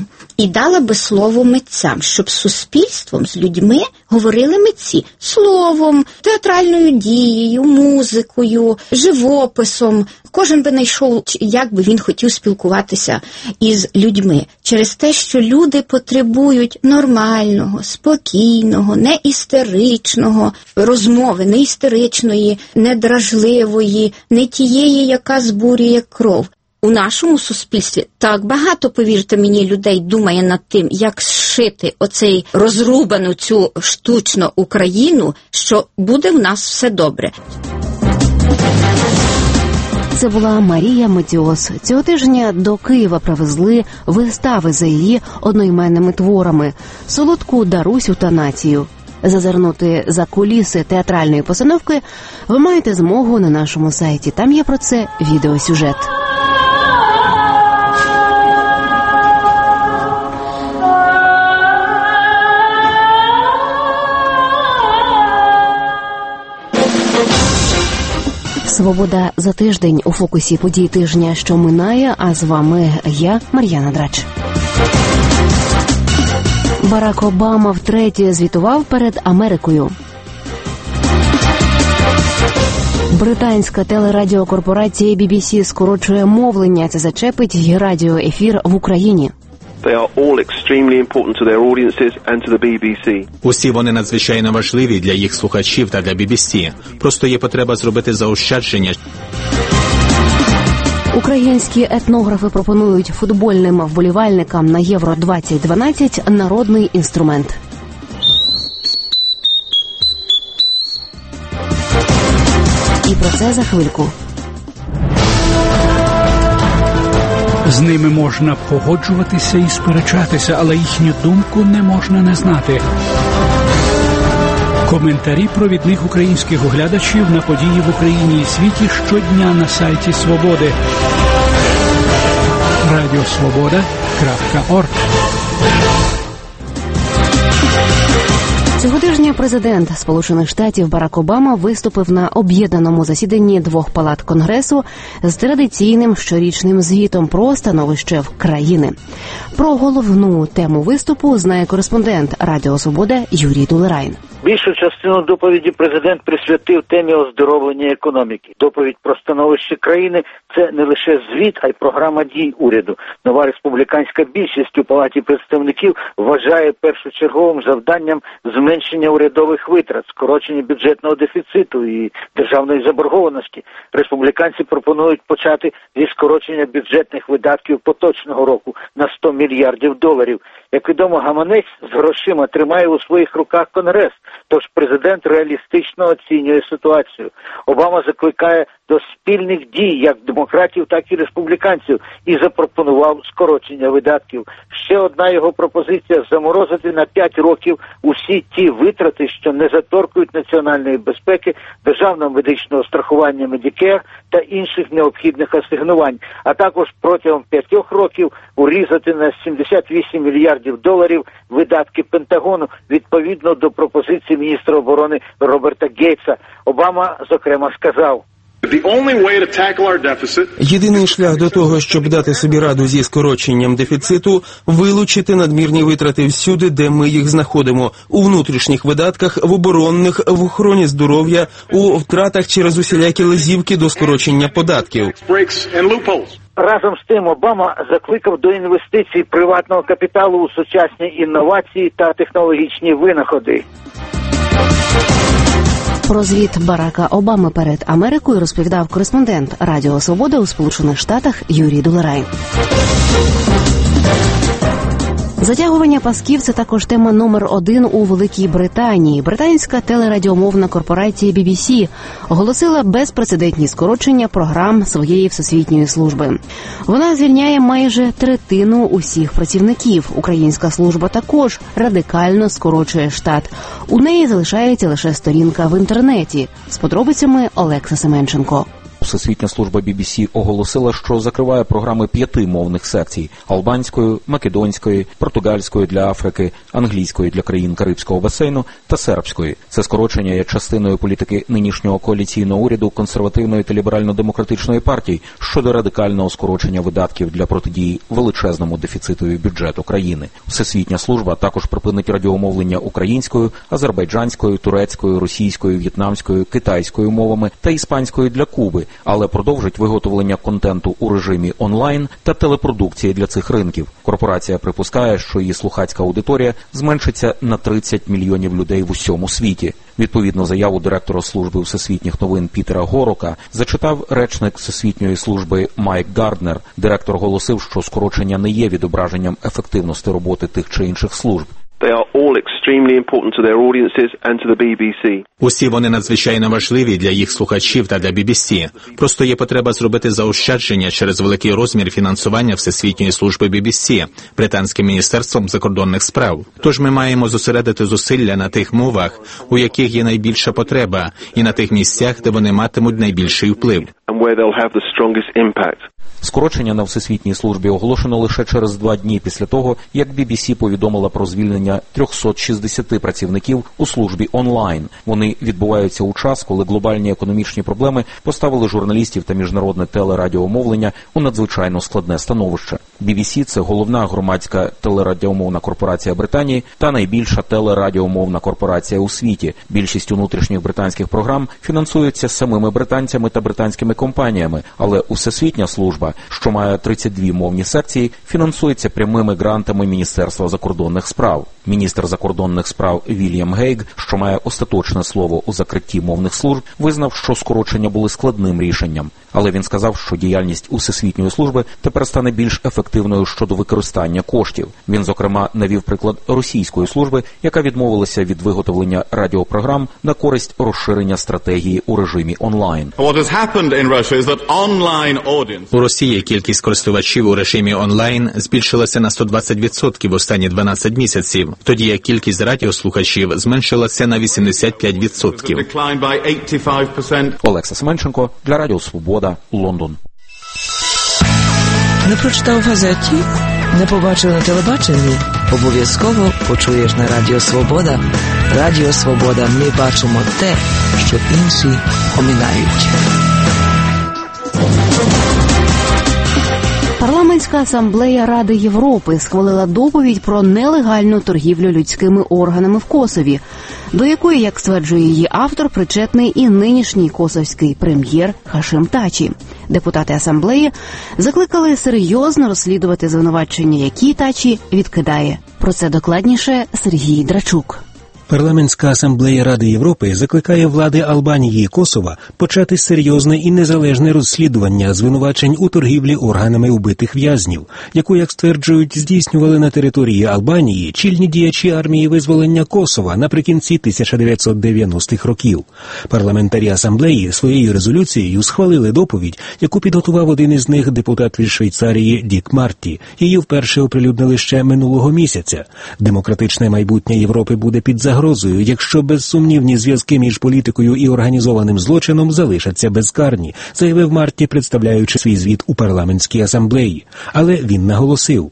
і дала би слово митцям, щоб з суспільством, з людьми говорили митці словом, театральною дією, музикою, живописом. Кожен би знайшов, як би він хотів спілкуватися із людьми. Через те, що люди потребують нормального, спокійного, не істеричного розмови, не істеричної, не дражливої, не тієї, яка збурює кров. У нашому суспільстві так багато, повірте мені, людей думає над тим, як зшити оцей розрубану цю штучно Україну, що буде в нас все добре. Це була Марія Матіос. Цього тижня до Києва привезли вистави за її одноіменними творами «Солодку Дарусю та націю». Зазирнути за куліси театральної постановки ви маєте змогу на нашому сайті. Там є про це відеосюжет. «Свобода за тиждень» у фокусі подій тижня, що минає, а з вами я, Мар'яна Драч. Барак Обама втретє звітував перед Америкою. Британська телерадіокорпорація BBC скорочує мовлення. Це зачепить і радіоефір в Україні. They are all extremely important to their audiences and to the BBC. Усі вони надзвичайно важливі для їх слухачів та для BBC. Просто є потреба зробити заощадження. Українські етнографи пропонують футбольним вболівальникам на Євро-2012 народний інструмент. І про це за хвильку. З ними можна погоджуватися і сперечатися, але їхню думку не можна не знати. Коментарі провідних українських оглядачів на події в Україні і світі щодня на сайті Свободи. Радіосвобода.орг. Цього тижня президент Сполучених Штатів Барак Обама виступив на об'єднаному засіданні двох палат Конгресу з традиційним щорічним звітом про становище країни. Про головну тему виступу знає кореспондент Радіо Свобода Юрій Дулерайн. Більшу частину доповіді президент присвятив темі оздоровлення економіки. Доповідь про становище країни – це не лише звіт, а й програма дій уряду. Нова республіканська більшість у Палаті представників вважає першочерговим завданням зменшення урядових витрат, скорочення бюджетного дефіциту і державної заборгованості. Республіканці пропонують почати зі скорочення бюджетних видатків поточного року на $100 мільярдів. Як відомо, гаманець з грошима тримає у своїх руках Конгрес, тож президент реалістично оцінює ситуацію. Обама закликає до спільних дій як демократів, так і республіканців і запропонував скорочення видатків. Ще одна його пропозиція – заморозити на 5 років усі ті витрати, що не заторкують національної безпеки, державного медичного страхування Medicare та інших необхідних асигнувань, а також протягом 5 років урізати на $78 мільярдів видатки Пентагону відповідно до пропозиції міністра оборони Роберта Гейтса. Обама, зокрема, сказав: Єдиний шлях до того, щоб дати собі раду зі скороченням дефіциту – вилучити надмірні витрати всюди, де ми їх знаходимо – у внутрішніх видатках, в оборонних, в охороні здоров'я, у втратах через усілякі лазівки до скорочення податків. Разом з тим, Обама закликав до інвестицій приватного капіталу у сучасні інновації та технологічні винаходи. Про звіт Барака Обами перед Америкою розповідав кореспондент Радіо Свобода у Сполучених Штатах Юрій Дулерайн. Затягування пасків – це також тема номер 1 у Великій Британії. Британська телерадіомовна корпорація BBC оголосила безпрецедентні скорочення програм своєї всесвітньої служби. Вона звільняє майже третину усіх працівників. Українська служба також радикально скорочує штат. У неї залишається лише сторінка в інтернеті. З подробицями Олекса Семенченко. Всесвітня служба BBC оголосила, що закриває програми 5 мовних секцій – албанської, македонської, португальської для Африки, англійської для країн Карибського басейну та сербської. Це скорочення є частиною політики нинішнього коаліційного уряду консервативної та ліберально-демократичної партії щодо радикального скорочення видатків для протидії величезному дефіцитові бюджету країни. Всесвітня служба також припинить радіомовлення українською, азербайджанською, турецькою, російською, в'єтнамською, китайською мовами та іспанською для Куби, але продовжить виготовлення контенту у режимі онлайн та телепродукції для цих ринків. Корпорація припускає, що її слухацька аудиторія зменшиться на 30 мільйонів людей в усьому світі. Відповідну заяву директора служби всесвітніх новин Пітера Горока зачитав речник Всесвітньої служби Майк Гарднер. Директор оголосив, що скорочення не є відображенням ефективності роботи тих чи інших служб. They are all extremely important to their audiences and to the BBC. Усі вони надзвичайно важливі для їх слухачів та для BBC. Просто є потреба зробити заощадження через великий розмір фінансування Всесвітньої служби BBC Британським міністерством закордонних справ. Тож ми маємо зосередити зусилля на тих мовах, у яких є найбільша потреба, і на тих місцях, де вони матимуть найбільший вплив. And where they'll have the strongest impact. Скорочення на Всесвітній службі оголошено лише через 2 дні після того, як BBC повідомила про звільнення 360 працівників у службі онлайн. Вони відбуваються у час, коли глобальні економічні проблеми поставили журналістів та міжнародне телерадіомовлення у надзвичайно складне становище. BBC – це головна громадська телерадіомовна корпорація Британії та найбільша телерадіомовна корпорація у світі. Більшість внутрішніх британських програм фінансуються самими британцями та британськими компаніями, але Всесвітня служба, що має 32 мовні секції, фінансується прямими грантами Міністерства закордонних справ. Міністр закордонних справ Вільям Гейг, що має остаточне слово у закритті мовних служб, визнав, що скорочення були складним рішенням. Але він сказав, що діяльність Всесвітньої служби тепер стане більш ефективною щодо використання коштів. Він, зокрема, навів приклад російської служби, яка відмовилася від виготовлення радіопрограм на користь розширення стратегії у режимі онлайн. У Росії кількість користувачів у режимі онлайн збільшилася на 120% в останні 12 місяців, тоді як кількість радіослухачів зменшилася на 85%. Олекса Семенченко для Радіо Свобода, Лондон. Не прочитав в газеті? Не побачив на телебаченні? Обов'язково почуєш на Радіо Свобода. Радіо Свобода. Ми бачимо те, що інші оминають. Парламентська асамблея Ради Європи схвалила доповідь про нелегальну торгівлю людськими органами в Косові, до якої, як стверджує її автор, причетний і нинішній косовський прем'єр Хашим Тачі. Депутати асамблеї закликали серйозно розслідувати звинувачення, які Тачі відкидає. Про це докладніше Сергій Драчук. Парламентська асамблея Ради Європи закликає влади Албанії і Косова почати серйозне і незалежне розслідування звинувачень у торгівлі органами убитих в'язнів, яку, як стверджують, здійснювали на території Албанії чільні діячі армії визволення Косова наприкінці 1990-х років. Парламентарі асамблеї своєю резолюцією схвалили доповідь, яку підготував один із них депутат від Швейцарії Дік Марті. Її вперше оприлюднили ще минулого місяця. Демократичне майбутнє Європи буде під загрозою, якщо безсумнівні зв'язки між політикою і організованим злочином залишаться безкарні, заявив Марті, представляючи свій звіт у парламентській асамблеї. Але він наголосив: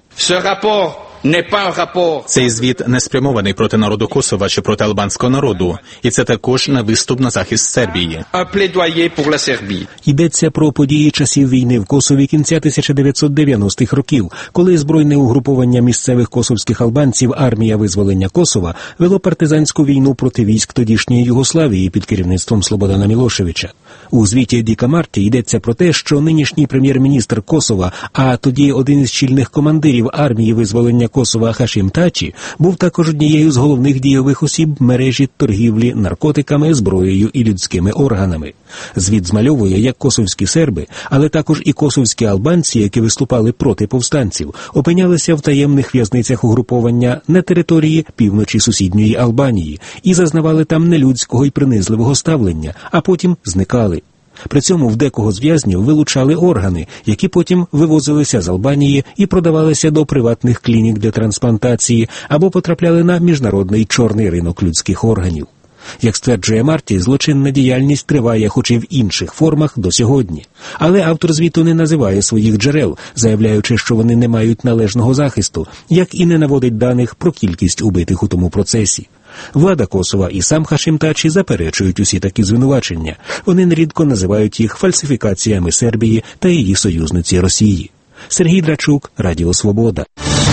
Цей звіт не спрямований проти народу Косова чи проти албанського народу, і це також не виступ на захист Сербії. Йдеться про події часів війни в Косові кінця 1990-х років, коли збройне угруповання місцевих косовських албанців «Армія визволення Косова» вело партизанську війну проти військ тодішньої Югославії під керівництвом Слободана Мілошевича. У звіті Діка Марті йдеться про те, що нинішній прем'єр-міністр Косова, а тоді один із чільних командирів «Армії визволення Косова» Хашим Тачі, був також однією з головних дійових осіб мережі торгівлі наркотиками, зброєю і людськими органами. Звіт змальовує, як косовські серби, але також і косовські албанці, які виступали проти повстанців, опинялися в таємних в'язницях угруповання на території півночі сусідньої Албанії і зазнавали там нелюдського і принизливого ставлення, а потім зникали. При цьому в декого з в'язнів вилучали органи, які потім вивозилися з Албанії і продавалися до приватних клінік для трансплантації або потрапляли на міжнародний чорний ринок людських органів. Як стверджує Марті, злочинна діяльність триває хоч і в інших формах до сьогодні. Але автор звіту не називає своїх джерел, заявляючи, що вони не мають належного захисту, як і не наводить даних про кількість убитих у тому процесі. Влада Косова і сам Хашим Тачі заперечують усі такі звинувачення. Вони нерідко називають їх фальсифікаціями Сербії та її союзниці Росії. Сергій Драчук, Радіо Свобода.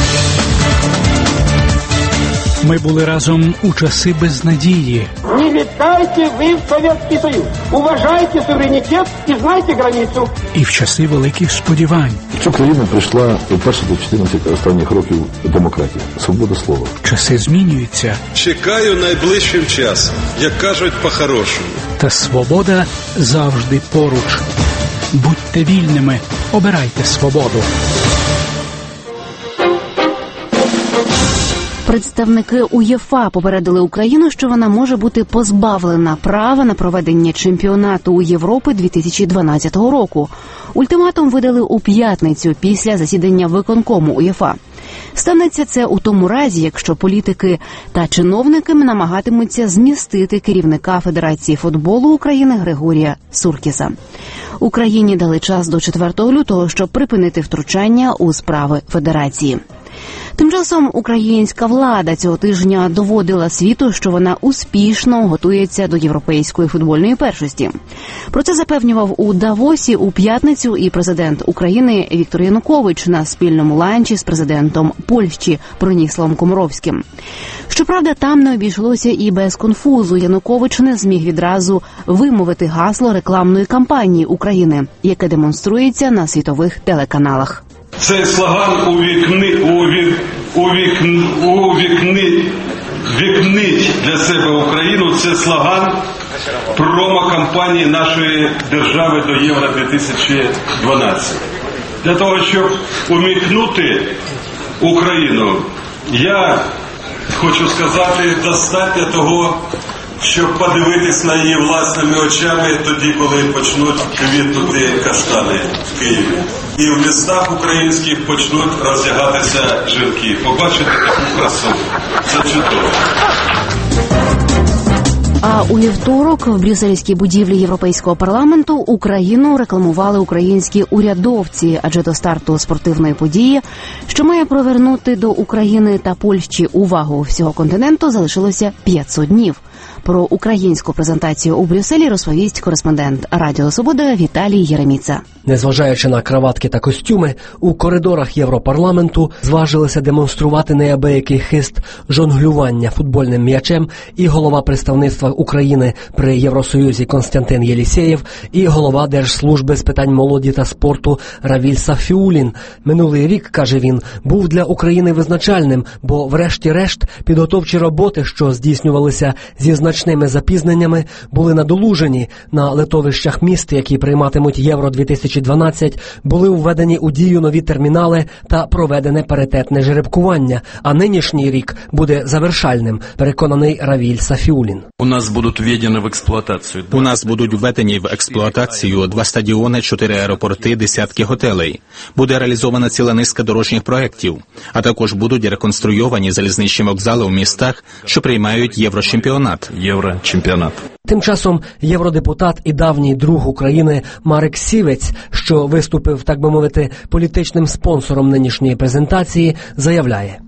Ми були разом у часи безнадії. Не віддайте ви в Совєтський Союз. Уважайте суверенітет і знайте границю. І в часи великих сподівань. В цю країну прийшла вперше до 14 останніх років демократія, свобода слова. Часи змінюються. Чекаю найближчим часом, як кажуть по-хорошому. Та свобода завжди поруч. Будьте вільними, обирайте свободу. Представники УЄФА попередили Україну, що вона може бути позбавлена права на проведення чемпіонату Європи 2012 року. Ультиматум видали у п'ятницю після засідання виконкому УЄФА. Станеться це у тому разі, якщо політики та чиновники намагатимуться змістити керівника Федерації футболу України Григорія Суркіса. Україні дали час до 4 лютого, щоб припинити втручання у справи Федерації. Тим часом українська влада цього тижня доводила світу, що вона успішно готується до європейської футбольної першості. Про це запевнював у Давосі у п'ятницю і президент України Віктор Янукович на спільному ланчі з президентом Польщі Броніславом Комаровським. Щоправда, там не обійшлося і без конфузу. Янукович не зміг відразу вимовити гасло рекламної кампанії України, яке демонструється на світових телеканалах. Цей слоган вікнить для себе Україну. Це слоган промо-кампанії нашої держави до Євро-2012. Для того, щоб умікнути Україну, я хочу сказати, достатньо того, щоб подивитись на її власними очами тоді, коли почнуть квітнути каштани в Києві. І в містах українських почнуть роздягатися жінки. Побачите таку красу. Це чудово. А у вівторок в брюссельській будівлі Європейського парламенту Україну рекламували українські урядовці, адже до старту спортивної події, що має привернути до України та Польщі увагу всього континенту, залишилося 500 днів. Про українську презентацію у Брюсселі розповість кореспондент Радіо Свобода Віталій Єреміца. Незважаючи на краватки та костюми, у коридорах Європарламенту зважилися демонструвати неабиякий хист жонглювання футбольним м'ячем і голова представництва України при Євросоюзі Константин Єлісєєв, і голова Держслужби з питань молоді та спорту Равіль Сафіулін. Минулий рік, каже він, був для України визначальним, бо врешті-решт підготовчі роботи, що здійснювалися зі значними запізненнями, були надолужені. На литовищах міст, які прийматимуть Євро-2012, були введені у дію нові термінали та проведене паритетне жеребкування. А нинішній рік буде завершальним, переконаний Равіль Сафіулін. У нас будуть введені в експлуатацію. У нас будуть введені в експлуатацію 2 стадіони, 4 аеропорти, десятки готелей. Буде реалізована ціла низка дорожніх проєктів, а також будуть реконструйовані залізничні вокзали у містах, що приймають Єврочемпіонат. Тим часом євродепутат і давній друг України Марек Сівець, що виступив, так би мовити, політичним спонсором нинішньої презентації, заявляє: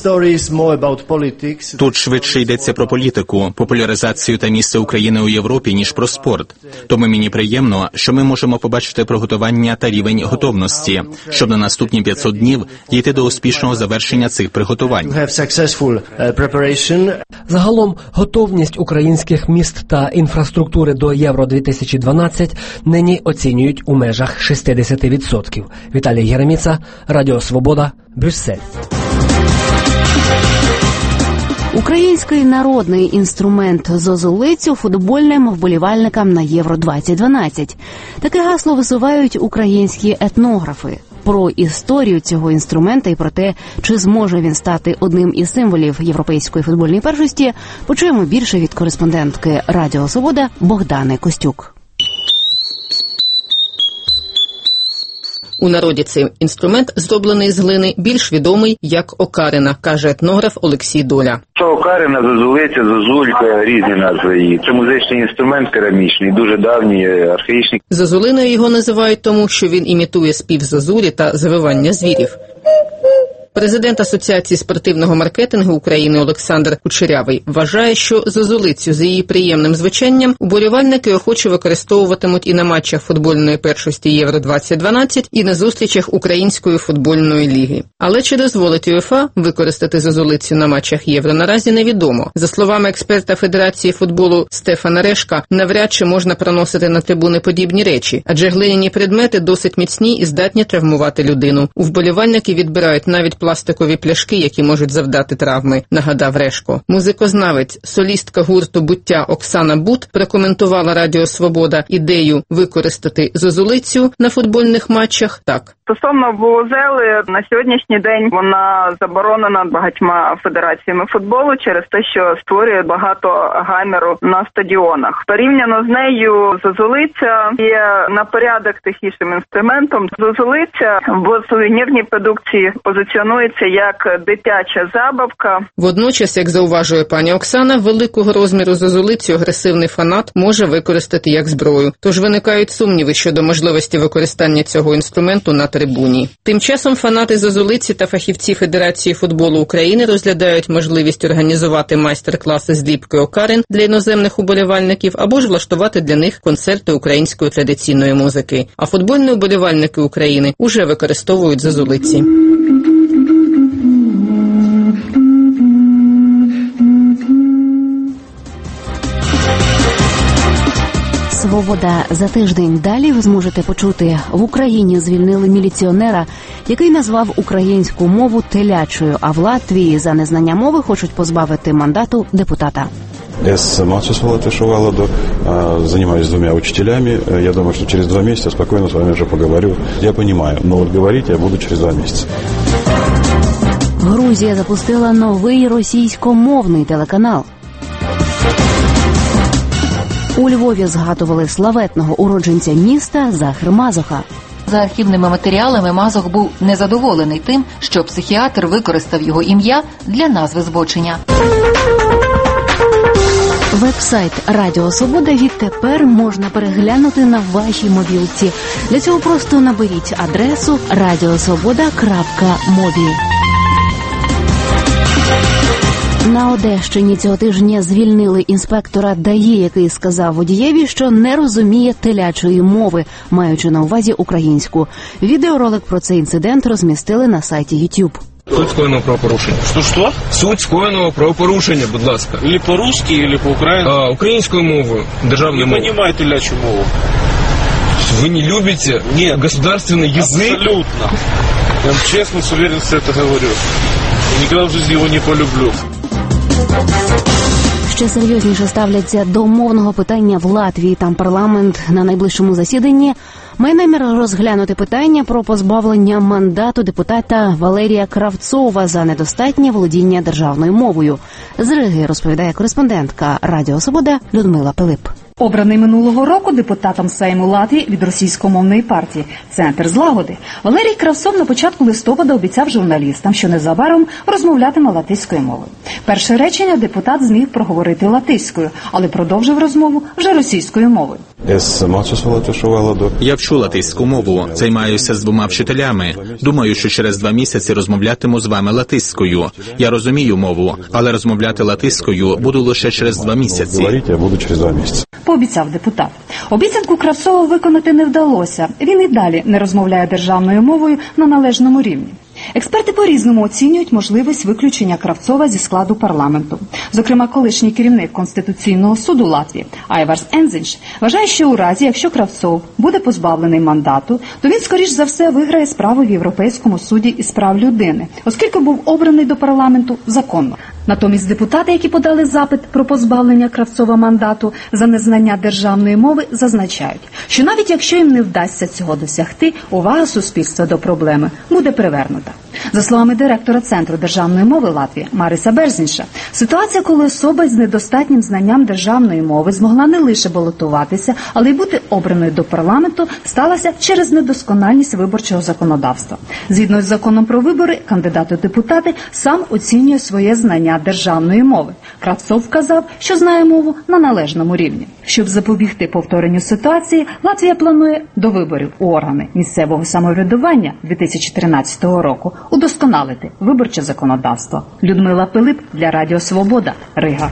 Тут швидше йдеться про політику, популяризацію та місце України у Європі, ніж про спорт. Тому мені приємно, що ми можемо побачити приготування та рівень готовності, щоб на наступні 500 днів дійти до успішного завершення цих приготувань. Загалом, готовність українських міст та інфраструктури до Євро-2012 нині оцінюють у межах 60%. Віталій Єреміца, Радіо Свобода, Брюссель. Український народний інструмент зозулицю футбольним вболівальникам на Євро-2012. Таке гасло висувають українські етнографи. Про історію цього інструмента і про те, чи зможе він стати одним із символів європейської футбольної першості, почуємо більше від кореспондентки Радіо Свобода Богдани Костюк. У народі цей інструмент, зроблений з глини, більш відомий як окарина, каже етнограф Олексій Доля. Це окарина, зозулиця, зозулька, різні назви її. Це музичний інструмент керамічний, дуже давній, архаїчний. Зозулиною його називають тому, що він імітує спів зозулі та завивання звірів. Президент Асоціації спортивного маркетингу України Олександр Кучерявий вважає, що зозулицю з її приємним звучанням уболівальники охоче використовуватимуть і на матчах футбольної першості Євро-2012, і на зустрічах Української футбольної ліги. Але чи дозволить УЄФА використати зозулицю на матчах Євро, наразі невідомо. За словами експерта Федерації футболу Стефана Решка, навряд чи можна проносити на трибуни подібні речі, адже глиняні предмети досить міцні і здатні травмувати людину. У вболівальники відбирають навіть пластикові пляшки, які можуть завдати травми, нагадав Решко. Музикознавець, солістка гурту «Буття» Оксана Бут прокоментувала Радіо Свобода ідею використати зозулицю на футбольних матчах так. Стосовно вувузели, на сьогоднішній день вона заборонена багатьма федераціями футболу через те, що створює багато гамеру на стадіонах. Порівняно з нею зозулиця є на порядок тихішим інструментом. Зозулиця в сувенірній продукції позиціонується як дитяча забавка. Водночас, як зауважує пані Оксана, великого розміру зозулицю агресивний фанат може використати як зброю. Тож виникають сумніви щодо можливості використання цього інструменту на трибуні. Тим часом фанати зозулиці та фахівці Федерації футболу України розглядають можливість організувати майстер-класи з ліпки окарин для іноземних уболівальників або ж влаштувати для них концерти української традиційної музики. А футбольні уболівальники України уже використовують зозулиці. Свобода за тиждень. Далі ви зможете почути: в Україні звільнили міліціонера, який назвав українську мову телячою, а в Латвії за незнання мови хочуть позбавити мандату депутата. Я сама занимаюсь 2 учителями. Я думаю, что через 2 месяца спокойно с вами уже поговорю. Я понимаю, но вот говорить я буду через 2 месяца. Грузія запустила новий російськомовний телеканал. У Львові згадували славетного уродженця міста Захар Мазоха. За архівними матеріалами Мазох був незадоволений тим, що психіатр використав його ім'я для назви збочення. Веб-сайт Радіо Свобода відтепер можна переглянути на вашій мобілці. Для цього просто наберіть адресу radiosvoboda.mobi. На Одещині цього тижня звільнили інспектора ДАІ, який сказав водієві, що не розуміє телячої мови, маючи на увазі українську. Відеоролик про цей інцидент розмістили на сайті YouTube. Суть скоєного правопорушення. Що? Суть скоєного правопорушення, будь ласка. Или по-русски, или по-українськи? Українською мовою, державною мовою. Не понимаю телячью мову. Вы не любите государственный язык? Абсолютно. Я вам честно, с уверенностью это говорю. Никогда в жизни его не полюблю. Ще серйозніше ставляться до мовного питання в Латвії. Там парламент на найближчому засіданні має намір розглянути питання про позбавлення мандату депутата Валерія Кравцова за недостатнє володіння державною мовою. З Риги розповідає кореспондентка Радіо Свобода Людмила Пилип. Обраний минулого року депутатом Сейму Латвії від російськомовної партії «Центр злагоди», Валерій Кравцов на початку листопада обіцяв журналістам, що незабаром розмовлятиме латиською мовою. Перше речення депутат зміг проговорити латиською, але продовжив розмову вже російською мовою. Я вчу латиську мову, займаюся з 2 вчителями. Думаю, що через 2 місяці розмовлятиму з вами латиською. Я розумію мову, але розмовляти латиською буду лише через 2 місяці. Пообіцяв депутат. Обіцянку Кравцова виконати не вдалося. Він і далі не розмовляє державною мовою на належному рівні. Експерти по-різному оцінюють можливість виключення Кравцова зі складу парламенту. Зокрема, колишній керівник Конституційного суду Латвії Айварс Ензинш вважає, що у разі, якщо Кравцов буде позбавлений мандату, то він, скоріш за все, виграє справу в Європейському суді із прав людини, оскільки був обраний до парламенту законно. Натомість депутати, які подали запит про позбавлення Кравцова мандату за незнання державної мови, зазначають, що навіть якщо їм не вдасться цього досягти, увага суспільства до проблеми буде привернута. За словами директора Центру державної мови Латвії Мариса Берзніша, ситуація, коли особа з недостатнім знанням державної мови змогла не лише балотуватися, але й бути обраною до парламенту, сталася через недоскональність виборчого законодавства. Згідно з законом про вибори, кандидат у депутати сам оцінює своє знання державної мови. Кравцов вказав, що знає мову на належному рівні. Щоб запобігти повторенню ситуації, Латвія планує до виборів у органи місцевого самоврядування 2013 року удосконалити виборче законодавство. Людмила Пилип для Радіо Свобода, Рига.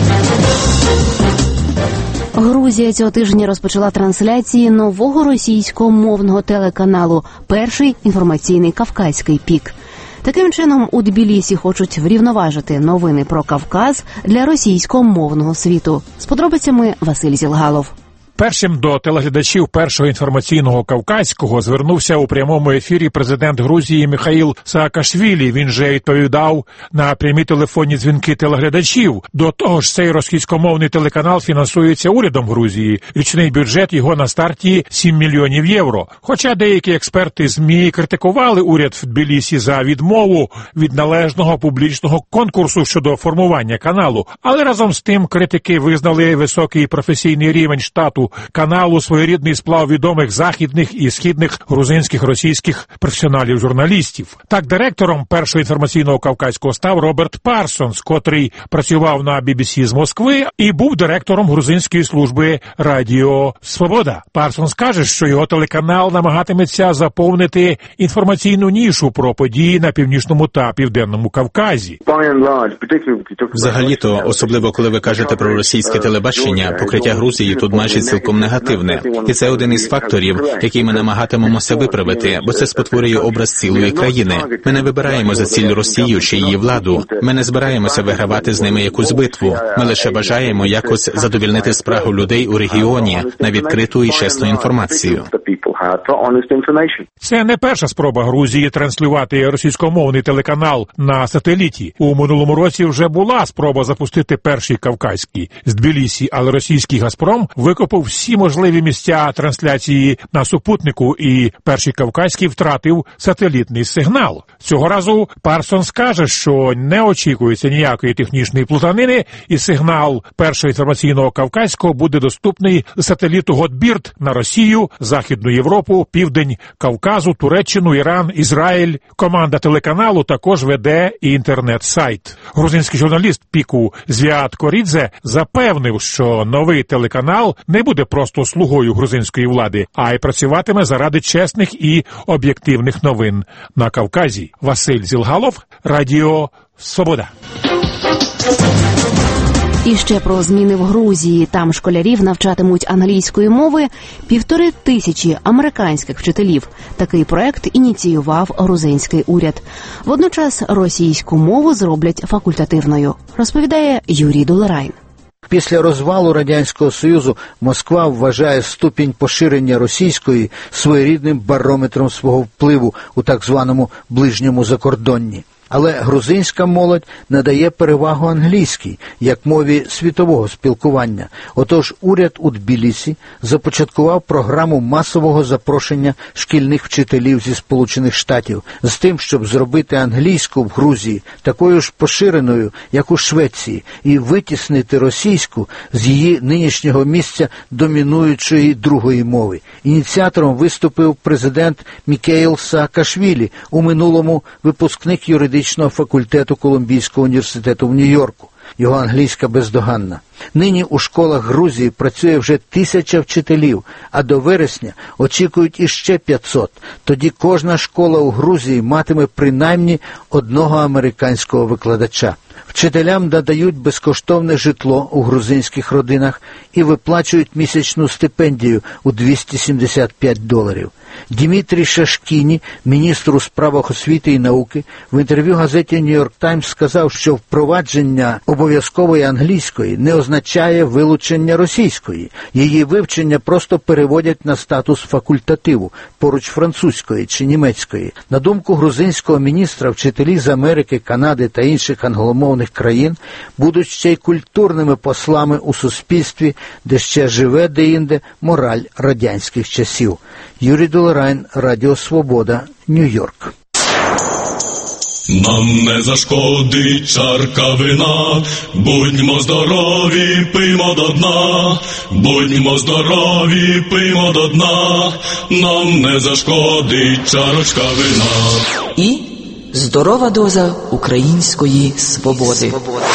Грузія цього тижня розпочала трансляції нового російськомовного телеканалу «Перший інформаційний кавказький пік». Таким чином, у Тбілісі хочуть врівноважити новини про Кавказ для російськомовного світу. З подробицями Василь Зілгалов. Першим до телеглядачів Першого інформаційного кавказького звернувся у прямому ефірі президент Грузії Міхаїл Саакашвілі. Він же відповідав на прямі телефонні дзвінки телеглядачів. До того ж, цей російськомовний телеканал фінансується урядом Грузії. Річний бюджет його на старті 7 мільйонів євро. Хоча деякі експерти ЗМІ критикували уряд в Тбілісі за відмову від належного публічного конкурсу щодо формування каналу. Але разом з тим критики визнали високий професійний рівень штату каналу, своєрідний сплав відомих західних і східних грузинських, російських професіоналів-журналістів. Так, директором Першого інформаційного кавказького став Роберт Парсонс, котрий працював на BBC з Москви і був директором грузинської служби Радіо Свобода. Парсонс каже, що його телеканал намагатиметься заповнити інформаційну нішу про події на Північному та Південному Кавказі. Взагалі-то, особливо коли ви кажете про російське телебачення, покриття Грузії тут майже цілком негативне. І це один із факторів, який ми намагатимемося виправити, бо це спотворює образ цілої країни. Ми не вибираємо за ціль Росію чи її владу. Ми не збираємося вигравати з ними якусь битву. Ми лише бажаємо якось задовільнити спрагу людей у регіоні на відкриту і чесну інформацію. Це не перша спроба Грузії транслювати російськомовний телеканал на сателіті. У минулому році вже була спроба запустити Перший кавказький з Тбілісі, але російський «Газпром» викопав всі можливі місця трансляції на супутнику, і Перший кавказький втратив сателітний сигнал. Цього разу Парсонс каже, що не очікується ніякої технічної плутанини, і сигнал Першого інформаційного кавказького буде доступний з сателіту Готбірд на Росію, Західну Європу, Південь Кавказу, Туреччину, Іран, Ізраїль. Команда телеканалу також веде і інтернет-сайт. Грузинський журналіст Піку Звіат Корідзе запевнив, що новий телеканал не буде просто слугою грузинської влади, а й працюватиме заради чесних і об'єктивних новин на Кавказі. Василь Зілгалов, Радіо Свобода. І ще про зміни в Грузії. Там школярів навчатимуть англійської мови 1500 американських вчителів. Такий проект ініціював грузинський уряд. Водночас російську мову зроблять факультативною, розповідає Юрій Долерайн. Після розвалу Радянського Союзу Москва вважає ступінь поширення російської своєрідним барометром свого впливу у так званому ближньому закордонні. Але грузинська молодь надає перевагу англійській, як мові світового спілкування. Отож, уряд у Тбілісі започаткував програму масового запрошення шкільних вчителів зі Сполучених Штатів з тим, щоб зробити англійську в Грузії такою ж поширеною, як у Швеції, і витіснити російську з її нинішнього місця домінуючої другої мови. Ініціатором виступив президент Міхаїл Саакашвілі, у минулому випускник юридичного факультету Колумбійського університету в Нью-Йорку. Його англійська бездоганна. Нині у школах Грузії працює вже 1000 вчителів, а до вересня очікують іще 500. Тоді кожна школа у Грузії матиме принаймні одного американського викладача. Вчителям надають безкоштовне житло у грузинських родинах і виплачують місячну стипендію у $275. Дмитрій Шашкіні, міністр у справах освіти і науки, в інтерв'ю газеті «Нью-Йорк Таймс» сказав, що впровадження обов'язкової англійської не означає вилучення російської. Її вивчення просто переводять на статус факультативу, поруч французької чи німецької. На думку грузинського міністра, вчителі з Америки, Канади та інших англомовних країн будуть ще й культурними послами у суспільстві, де ще живе деінде мораль радянських часів. Юрій Долерайн, Радіо Свобода, Нью-Йорк. Нам не зашкодить чарка вина, будьмо здорові, пиймо до дна, будьмо здорові, пиймо до дна, нам не зашкодить чарочка вина. І здорова доза української свободи.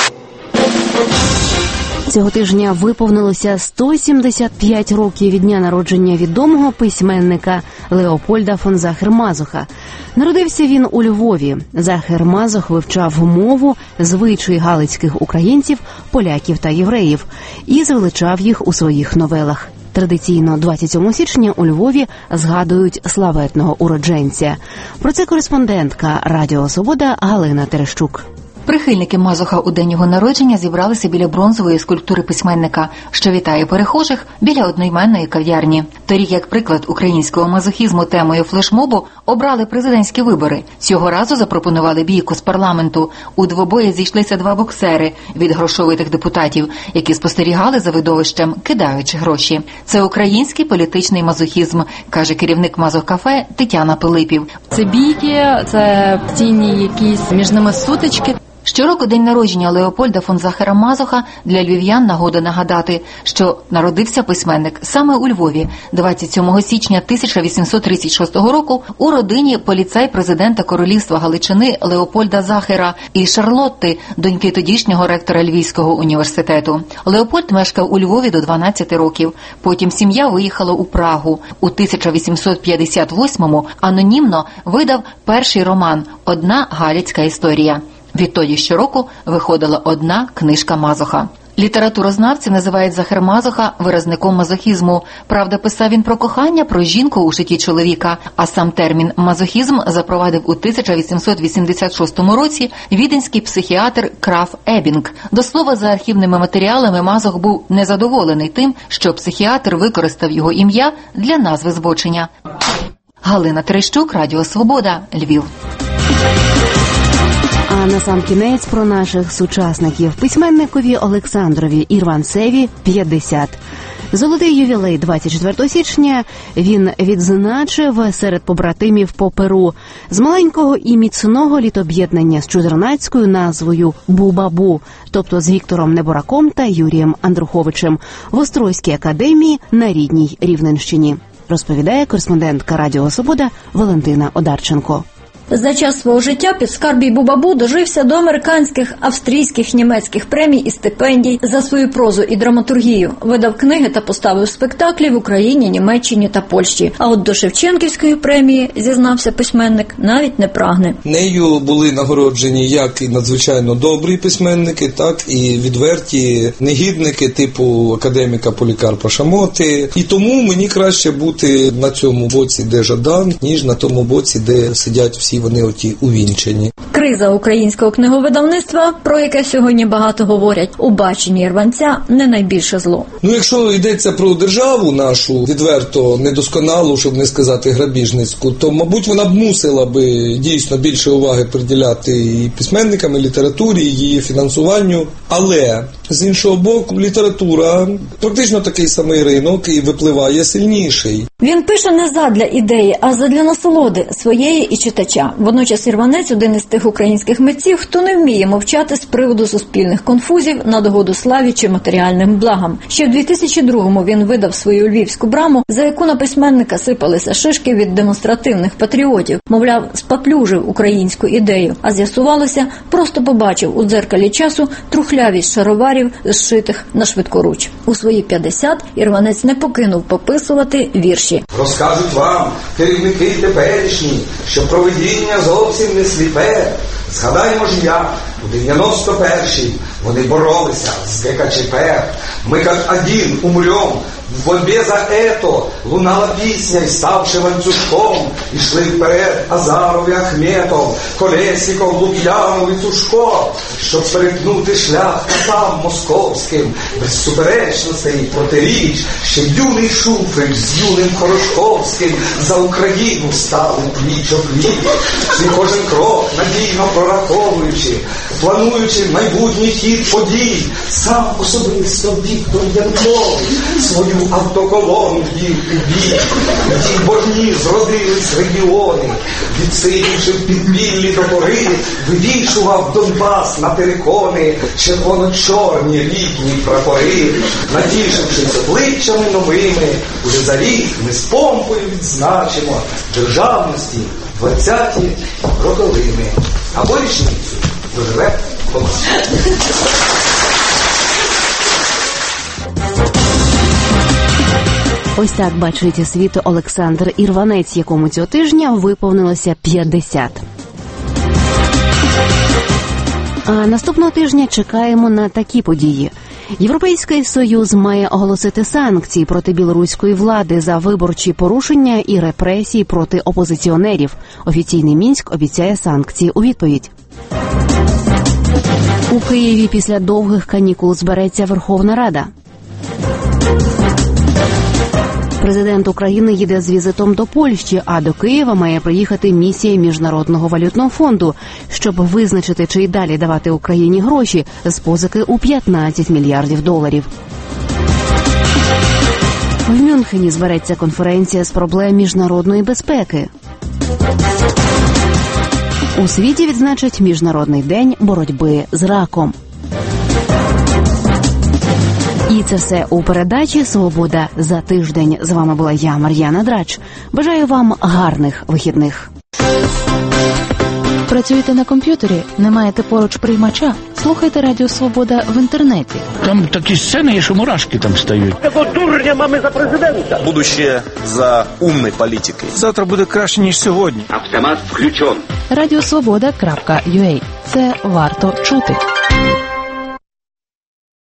Цього тижня виповнилося 175 років від дня народження відомого письменника Леопольда фон Захер-Мазуха. Народився він у Львові. Захер-Мазух вивчав мову, звичаї галицьких українців, поляків та євреїв і звеличав їх у своїх новелах. Традиційно 27 січня у Львові згадують славетного уродженця. Про це кореспондентка Радіо Свобода Галина Терещук. Прихильники Мазуха у день його народження зібралися біля бронзової скульптури письменника, що вітає перехожих біля одноіменної кав'ярні. Торік, як приклад українського мазохізму, темою флешмобу обрали президентські вибори. Цього разу запропонували бійку з парламенту. У двобої зійшлися два боксери від грошовитих депутатів, які спостерігали за видовищем, кидаючи гроші. Це український політичний мазохізм, каже керівник Мазох-кафе Тетяна Пилипів. Це бійки, це постійні якісь між ними сутички. Щороку день народження Леопольда фон Захера-Мазуха для львів'ян нагода нагадати, що народився письменник саме у Львові 27 січня 1836 року у родині поліцай-президента Королівства Галичини Леопольда Захера і Шарлотти, доньки тодішнього ректора Львівського університету. Леопольд мешкав у Львові до 12 років. Потім сім'я виїхала у Прагу. У 1858-му анонімно видав перший роман «Одна галицька історія». Відтоді щороку виходила одна книжка Мазуха. Літературознавці називають Захер-Мазуха виразником мазохізму. Правда, писав він про кохання, про жінку у житті чоловіка, а сам термін «мазохізм» запровадив у 1886 році віденський психіатр Краф Ебінг. До слова, за архівними матеріалами, Мазух був незадоволений тим, що психіатр використав його ім'я для назви збочення. Галина Терещук, Радіо Свобода, Львів. А насамкінець про наших сучасників. Письменникові Олександрові Ірванцеві 50. Золотий ювілей 24 січня він відзначив серед побратимів по Перу. З маленького і міцного літоб'єднання з чудернацькою назвою «Бу-Бабу», тобто з Віктором Небораком та Юрієм Андруховичем в Острозькій академії на рідній Рівненщині. Розповідає кореспондентка Радіо Свобода Валентина Одарченко. За час свого життя підскарбій Бу-Бабу дожився до американських, австрійських, німецьких премій і стипендій за свою прозу і драматургію. Видав книги та поставив спектаклі в Україні, Німеччині та Польщі. А от до Шевченківської премії, зізнався письменник, навіть не прагне. Нею були нагороджені як і надзвичайно добрі письменники, так і відверті негідники типу академіка Полікарпа Шамоти. І тому мені краще бути на цьому боці, де Жадан, ніж на тому боці, де сидять всі вони оті увінчені. Криза українського книговидавництва, про яке сьогодні багато говорять, у баченні Ірванця не найбільше зло. Якщо йдеться про державу нашу, відверто недосконалу, щоб не сказати грабіжницьку, то, мабуть, вона б мусила би дійсно більше уваги приділяти і письменникам, і літературі, і її фінансуванню. Але, з іншого боку, література практично такий самий ринок і випливає сильніший. Він пише не задля ідеї, а задля насолоди своєї і читача. Водночас Ірванець – один із тих українських митців, хто не вміє мовчати з приводу суспільних конфузів на догоду славі чи матеріальним благам. Ще в 2002-му він видав свою львівську браму, за яку на письменника сипалися шишки від демонстративних патріотів. Мовляв, спаплюжив українську ідею. А з'ясувалося, просто побачив у дзеркалі часу трухлявість шароварів, зшитих на швидкоруч. У свої 50 Ірванець не покинув пописувати вірші. Розкажуть вам, керівники теперішні, що провидіння зовсім не сліпе. Згадаймо ж як, у 91-й вони боролися з ГКЧП. Ми як один умрем. В борьбе за это лунала пісня, і ставши ланцюжком, ішли вперед Азаров і Ахметов, Колєсніков, Лук'янов і Цушко, щоб перетнути шлях катам московським, без суперечностей і протиріч, ще юний Шуфрич з юним Хорошковським за Україну стали пліч-о-пліч, і кожен крок надійно прораховуючи, плануючи майбутній хід подій, сам особисто Віктор Янукович свою автоколону вів у бій. В тій борні зродились регіони, відсидівши в підпіллі до пори, вивішував Донбас на терикони червоно-чорні рідні прапори, натішившись обличчями новими, уже за рік ми з помпою відзначимо державності 20-ті роковини. Або річницю доживе команда. Ось так бачить світ Олександр Ірванець, якому цього тижня виповнилося 50. А наступного тижня чекаємо на такі події. Європейський Союз має оголосити санкції проти білоруської влади за виборчі порушення і репресії проти опозиціонерів. Офіційний Мінськ обіцяє санкції у відповідь. У Києві після довгих канікул збереться Верховна Рада. Президент України їде з візитом до Польщі, а до Києва має приїхати місія Міжнародного валютного фонду, щоб визначити, чи й далі давати Україні гроші з позики у 15 мільярдів доларів. В Мюнхені збереться конференція з проблем міжнародної безпеки. У світі відзначать Міжнародний день боротьби з раком. І це все у передачі «Свобода за тиждень». З вами була я, Мар'яна Драч. Бажаю вам гарних вихідних. Працюєте на комп'ютері? Не маєте поруч приймача? Слухайте Радіо Свобода в інтернеті. Там такі сцени є, що мурашки там стають. Якого дурня mamy за президента? Будущее за умной політикою. Завтра буде краще, ніж сьогодні. Автомат включен. Радіосвобода.ua. Це варто чути.